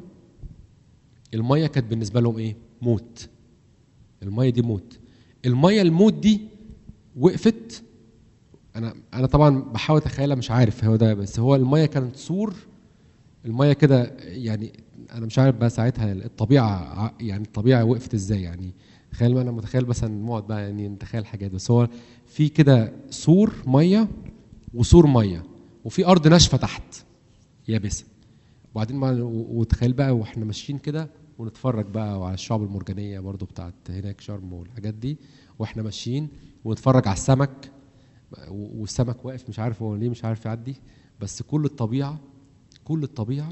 الميه كانت بالنسبه لهم ايه؟ موت. الميه دي موت. الميه الموت دي وقفت. انا انا طبعا بحاول اتخيلها، مش عارف هو ده، بس هو الميه كانت سور. الميه كده يعني انا مش عارف بقى ساعتها الطبيعه، يعني الطبيعه وقفت ازاي. يعني تخيل، ما انا متخيل بس نقعد بقى يعني نتخيل حاجات، بس هو في كده سور ميه وسور ميه وفي ارض ناشفه تحت يابسه. وبعدين ما وتخيل بقى واحنا ماشيين كده ونتفرج بقى على الشعب المرجانيه برضو بتاعت هناك شرم والحاجات دي، واحنا ماشيين ونتفرج على السمك، والسمك واقف مش عارف هو ليه مش عارف يعدي. بس كل الطبيعه كل الطبيعه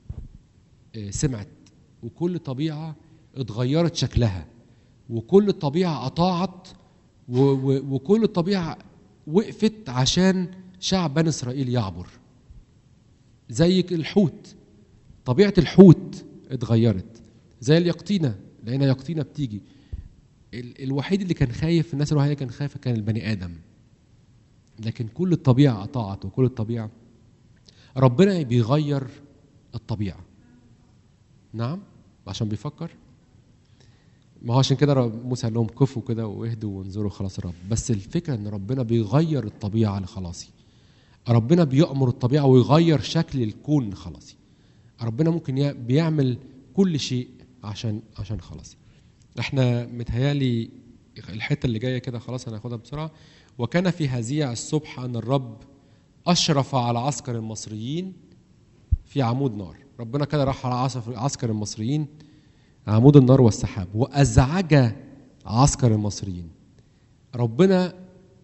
سمعت، وكل الطبيعه اتغيرت شكلها، وكل الطبيعه اطاعت، وكل الطبيعه وقفت عشان شعب بني اسرائيل يعبر. زي الحوت، طبيعه الحوت اتغيرت. زي اليقطينه، لقينا يقطينه بتيجي. الوحيد اللي كان خايف، الناس الوحيده اللي كان خايفه كان البني ادم. لكن كل الطبيعه اطاعت، وكل الطبيعه ربنا بيغير الطبيعه. نعم، عشان بيفكر. ما هو عشان كده موسى قال لهم كفوا كده واهدوا وانظروا خلاص الرب. بس الفكره ان ربنا بيغير الطبيعه لخلاصي. ربنا بيأمر الطبيعه ويغير شكل الكون لخلاصي. ربنا ممكن بيعمل كل شيء عشان عشان خلاصي. احنا متهيالي الحته اللي جايه كده خلاص هناخدها بسرعه. وكان في هزيع الصبح ان الرب اشرف على عسكر المصريين في عمود نار. ربنا كده راح على عسكر المصريين عمود النار والسحاب وازعج عسكر المصريين. ربنا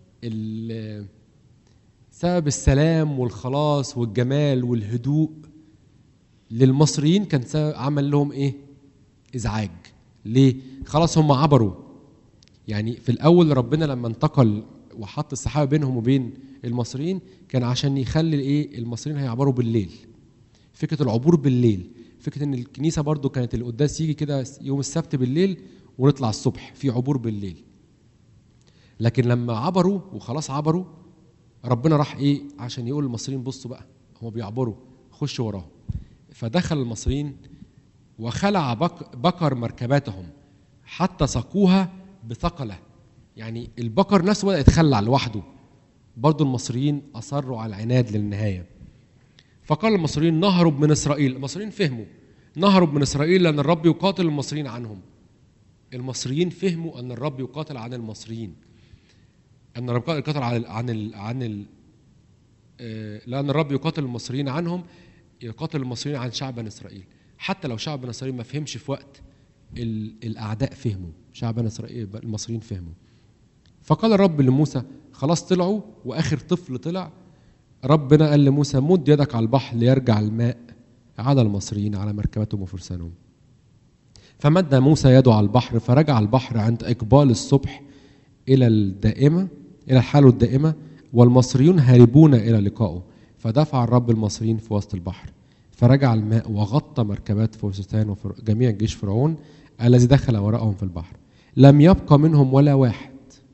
سبب السلام والخلاص والجمال والهدوء للمصريين كان عمل لهم ايه؟ ازعاج. ليه؟ خلاص هم عبروا. يعني في الاول ربنا لما انتقل وحط السحابه بينهم وبين المصريين كان عشان يخلي ايه؟ المصريين هيعبروا بالليل. فكره العبور بالليل، فكره ان الكنيسه برضو كانت القداس يجي كده يوم السبت بالليل ونطلع الصبح في عبور بالليل. لكن لما عبروا وخلاص عبروا، ربنا راح ايه عشان يقول للمصريين بصوا بقى هم بيعبروا خشوا وراهم. فدخل المصريين وخلع بك بكر مركباتهم حتى سقوها بثقله. يعني البكر نفسه بدأ يتخلع لوحده. برضو المصريين أصروا على العناد للنهاية. فقال المصريين نهرب من إسرائيل. المصريين فهموا نهرب من إسرائيل لأن الرب يقاتل المصريين عنهم. المصريين فهموا أن الرب يقاتل عن المصريين، أن الرب يقاتل عن ال عن ال عن ال لأن الرب يقاتل المصريين عنهم، يقاتل المصريين عن شعب بني إسرائيل. حتى لو شعب بني إسرائيل ما فهمش في وقت، الأعداء فهموا، شعب بني إسرائيل المصريين فهموا. فقال الرب لموسى خلاص طلعوا وآخر طفل طلع. ربنا قال لموسى مد يدك على البحر ليرجع الماء على المصريين على مركبتهم وفرسانهم. فمد موسى يده على البحر فرجع البحر عند إقبال الصبح إلى الدائمة إلى حاله الدائمة، والمصريون هاربون إلى لقائه. فدفع الرب المصريين في وسط البحر فرجع الماء وغطى مركبات فرسان وجميع جيش فرعون الذي دخل وراءهم في البحر. لم يبقى منهم ولا واحد.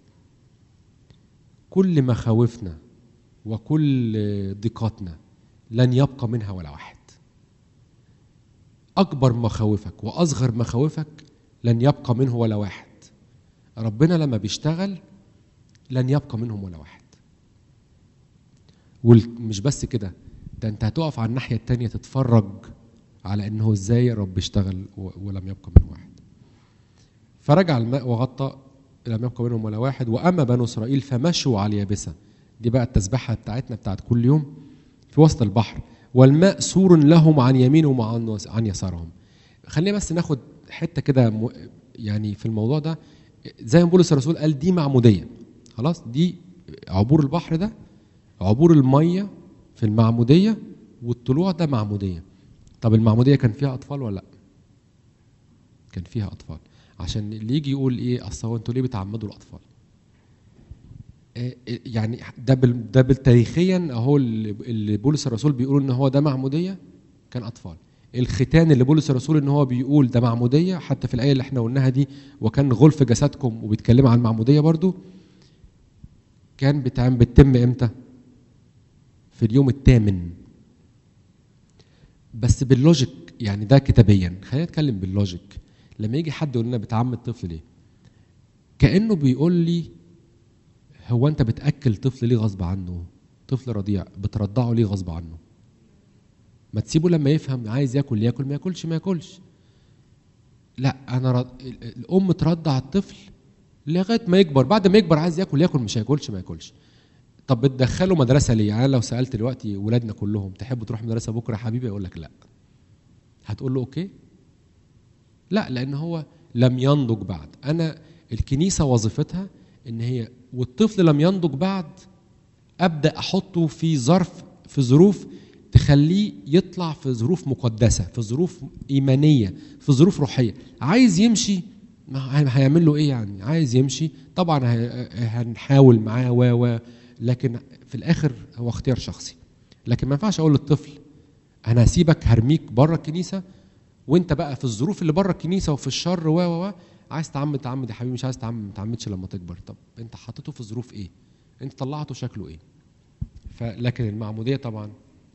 كل مخاوفنا وكل ضيقاتنا لن يبقى منها ولا واحد. أكبر مخاوفك وأصغر مخاوفك لن يبقى منه ولا واحد. ربنا لما بيشتغل لن يبقى منهم ولا واحد. ومش بس كده، ده انت هتقف على الناحية التانية تتفرج على انه ازاي رب اشتغل ولم يبقى منه واحد. فرجع الماء وغطى لم يبقى منهم ولا واحد. وأما بنو إسرائيل فمشوا على اليابسة. دي بقى التسبيحة بتاعتنا بتاعت كل يوم في وسط البحر، والماء سور لهم عن يمينهم وعن يسارهم. خلينا بس ناخد حتة كده يعني في الموضوع ده. زي ما بولس الرسول قال دي معمودية، خلاص دي عبور البحر، ده عبور المية في المعمودية، والطلوع ده معمودية. طب المعمودية كان فيها أطفال ولا لأ؟ كان فيها أطفال. عشان اللي يجي يقول ايه اصل هو انتوا ليه بتعمدوا الاطفال؟ يعني ده بال ده بالتاريخيا اهو اللي بولس الرسول بيقول ان هو ده معموديه كان اطفال. الختان اللي بولس الرسول ان هو بيقول ده معموديه، حتى في الايه اللي احنا قلناها دي وكان غلف جسدكم وبيتكلم عن معموديه برضو، كان بتعمل بتتم امتى؟ في اليوم الثامن. بس باللوجيك يعني ده كتابيا، خلينا نتكلم باللوجيك. لما يجي حد يقول لنا بتعمد طفل ليه؟ كأنه بيقول لي هو انت بتأكل طفل ليه غصب عنه؟ طفل رضيع بترضعه ليه غصب عنه؟ ما تسيبه لما يفهم عايز ياكل ياكل، ما ياكلش ما ياكلش. لا انا رض... الام ترضع الطفل لغايه ما يكبر، بعد ما يكبر عايز ياكل ياكل، مش هياكلش ما ياكلش. طب بتدخله مدرسه ليه؟ يعني لو سالت دلوقتي ولادنا كلهم تحبوا تروح مدرسه بكره يا حبيبي؟ يقول لك لا. هتقول له اوكي؟ لا، لان هو لم ينضج بعد. انا الكنيسه وظيفتها ان هي والطفل لم ينضج بعد ابدا احطه في ظرف في ظروف تخليه يطلع في ظروف مقدسه، في ظروف ايمانيه، في ظروف روحيه. عايز يمشي هيعمل له ايه يعني؟ عايز يمشي طبعا هنحاول معاه و و لكن في الاخر هو اختيار شخصي. لكن ما ينفعش اقول للطفل انا هسيبك هرميك بره الكنيسه وانت بقى في الظروف اللي بره الكنيسه وفي الشر و و عايز تعمد تعمد يا حبيبي، مش عايز تعمد ما تعمدش لما تكبر. طب انت حطيته في ظروف ايه؟ انت طلعته شكله ايه؟ فلكن المعموديه طبعا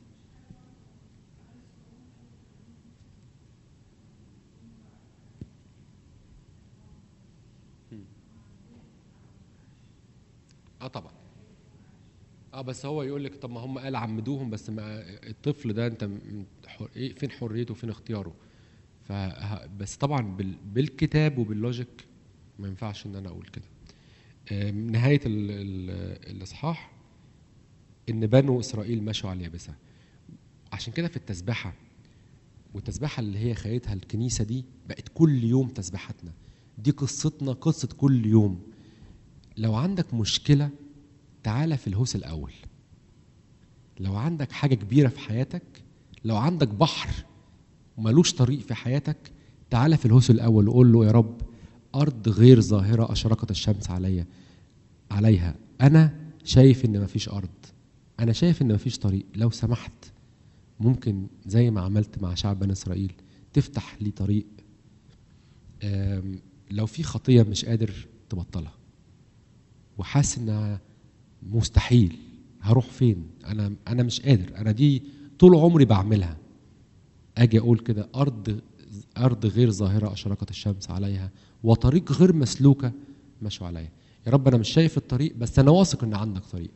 اه طبعا اه بس هو يقول لك طب ما هم قال عمدوهم، بس ما الطفل ده انت حر... ايه فين حريته وفين اختياره؟ ف بس طبعا بال... بالكتاب وباللوجيك ما ينفعش ان انا اقول كده. نهايه ال... ال... الاصحاح ان بنو اسرائيل مشوا على اليابسه. عشان كده في التسبحه، والتسبحه اللي هي خيتها الكنيسه دي بقت كل يوم تسبحتنا. دي قصتنا، قصه كل يوم. لو عندك مشكله تعالى في الهوس الاول. لو عندك حاجه كبيره في حياتك، لو عندك بحر ومالوش طريق في حياتك، تعالى في الهوس الاول وقول له يا رب ارض غير ظاهره اشرقت الشمس عليا عليها، انا شايف ان مفيش ارض، انا شايف ان مفيش طريق. لو سمحت ممكن زي ما عملت مع شعب بني اسرائيل تفتح لي طريق. لو في خطيه مش قادر تبطلها، وحاسس انها مستحيل، هروح فين؟ انا انا مش قادر، انا دي طول عمري بعملها. اجي اقول كده ارض ارض غير ظاهره اشرقت الشمس عليها، وطريق غير مسلوكه مشوا عليها. يا رب انا مش شايف الطريق، بس انا واثق ان عندك طريق.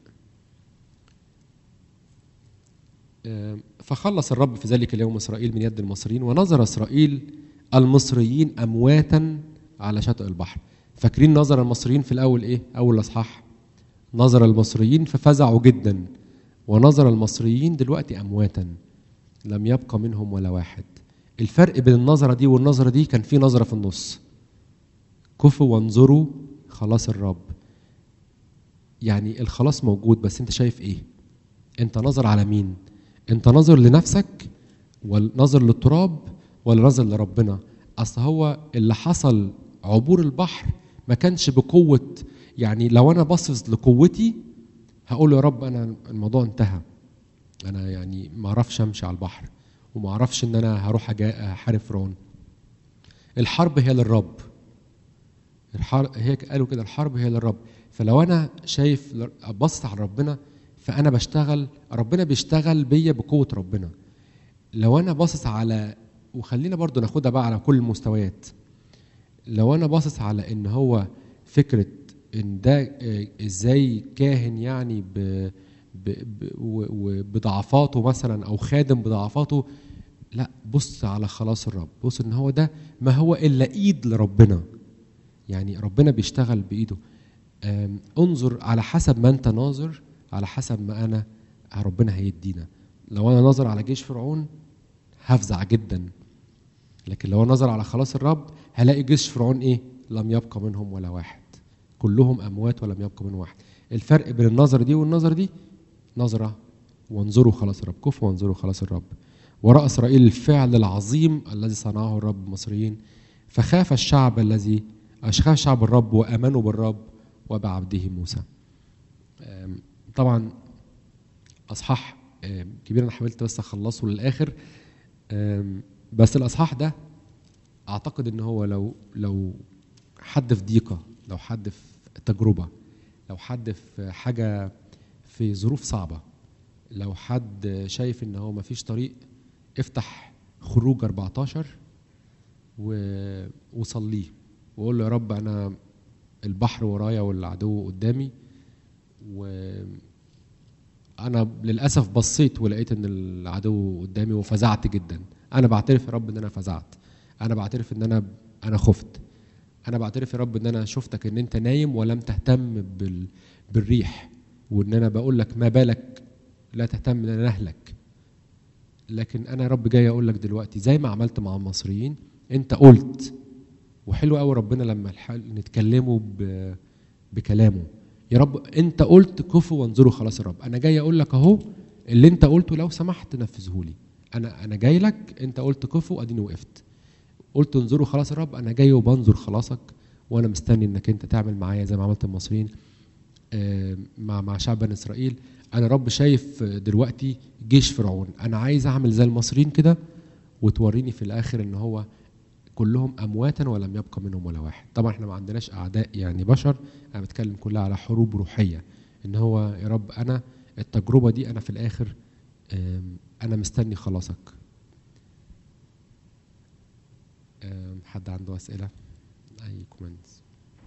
فخلص الرب في ذلك اليوم اسرائيل من يد المصريين، ونظر اسرائيل المصريين امواتا على شاطئ البحر. فاكرين نظر المصريين في الاول ايه؟ اول اصحاح نظر المصريين ففزعوا جدا، ونظر المصريين دلوقتي امواتا لم يبقى منهم ولا واحد. الفرق بين النظره دي والنظره دي كان في نظره في النص، كفوا وانظروا خلاص الرب. يعني الخلاص موجود، بس انت شايف ايه؟ انت نظر على مين؟ انت نظر لنفسك ولا نظر للتراب ولا نظر لربنا؟ اصل هو اللي حصل عبور البحر ما كانش بقوه، يعني لو انا باصص لقوتي هقول يا رب انا الموضوع انتهى، انا يعني ما اعرفش امشي على البحر وما اعرفش ان انا هروح احارب فرعون. الحرب هي للرب، الحرب هي قالوا كده الحرب هي للرب. فلو انا شايف بص على ربنا فانا بشتغل، ربنا بيشتغل بيا بقوه ربنا. لو انا باصص على، وخلينا برضو ناخدها بقى على كل المستويات، لو انا باصص على ان هو فكره ان ده ازاي كاهن يعني ب وبضعفاته مثلا او خادم بضعفاته، لا بص على خلاص الرب، بص ان هو ده ما هو الا ايد لربنا، يعني ربنا بيشتغل بايده. انظر على حسب ما انت ناظر، على حسب ما انا ربنا هيدينا. لو انا ناظر على جيش فرعون هفزع جدا، لكن لو نظر على خلاص الرب هلاقي جيش فرعون ايه؟ لم يبقى منهم ولا واحد، كلهم اموات ولم يبقى منهم واحد. الفرق بين النظر دي والنظر دي نظره وانظروا خلاص الرب، كفوا وانظروا خلاص الرب. وراى اسرائيل الفعل العظيم الذي صنعه الرب المصريين، فخاف الشعب الذي خاف شعب الرب وامنوا بالرب وبعبده موسى. طبعا اصحاح كبير، انا حاولت بس اخلصه للاخر، بس الاصحاح ده اعتقد ان هو لو لو حد في ضيقه، لو حد في تجربه، لو حد في حاجه في ظروف صعبه، لو حد شايف ان هو مفيش طريق، افتح خروج أربعتاشر وصليه وقول له يا رب انا البحر ورايا والعدو قدامي، وانا للاسف بصيت ولقيت ان العدو قدامي وفزعت جدا. انا بعترف يا رب ان انا فزعت، انا بعترف ان انا انا خفت، انا بعترف يا رب ان انا شفتك ان انت نايم ولم تهتم بال... بالريح، وان انا بقول لك ما بالك لا تهتم ان انا نهلك. لكن انا يا رب جاي اقول لك دلوقتي زي ما عملت مع المصريين، انت قلت، وحلو قوي ربنا لما نتكلموا ب... بكلامه. يا رب انت قلت كفوا وانظروا خلاص الرب، انا جاي اقول لك اهو اللي انت قلته لو سمحت نفذه لي. انا انا جاي لك، انت قلت كفوا اديني وقفت، قلت انظروا خلاص الرب، انا جاي وبنظر خلاصك، وانا مستني انك انت تعمل معايا زي ما عملت المصريين مع مع شعب بني اسرائيل. انا رب شايف دلوقتي جيش فرعون، انا عايز اعمل زي المصريين كده، وتوريني في الاخر ان هو كلهم امواتا ولم يبقى منهم ولا واحد. طبعا احنا ما عندناش اعداء يعني بشر، انا بتكلم كلها على حروب روحيه، ان هو يا رب انا التجربه دي انا في الاخر انا مستني خلاصك. حد عنده اسئله؟ اي كومنتس؟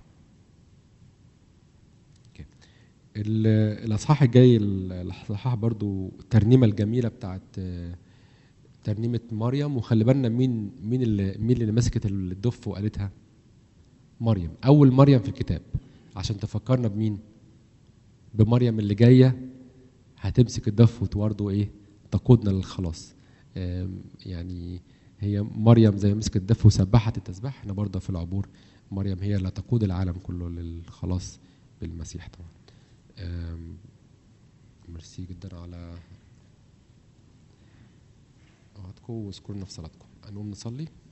الاصحاح الجاي الاصحاح برضو الترنيمه الجميله بتاعت ترنيمه مريم. وخلي بالنا مين مين اللي مين اللي مسكت الدف وقالتها؟ مريم، اول مريم في الكتاب، عشان تفكرنا بمين؟ بمريم اللي جايه هتمسك الدف وتورده ايه؟ تقودنا للخلاص. يعني هي مريم زي مسكت الدف وسبحت التسبيح، احنا برضه في العبور مريم هي اللي تقود العالم كله للخلاص بالمسيح. طبعا ميرسي جدا على وقتكم، واذكرنا في صلاتكم. هنقوم نصلي.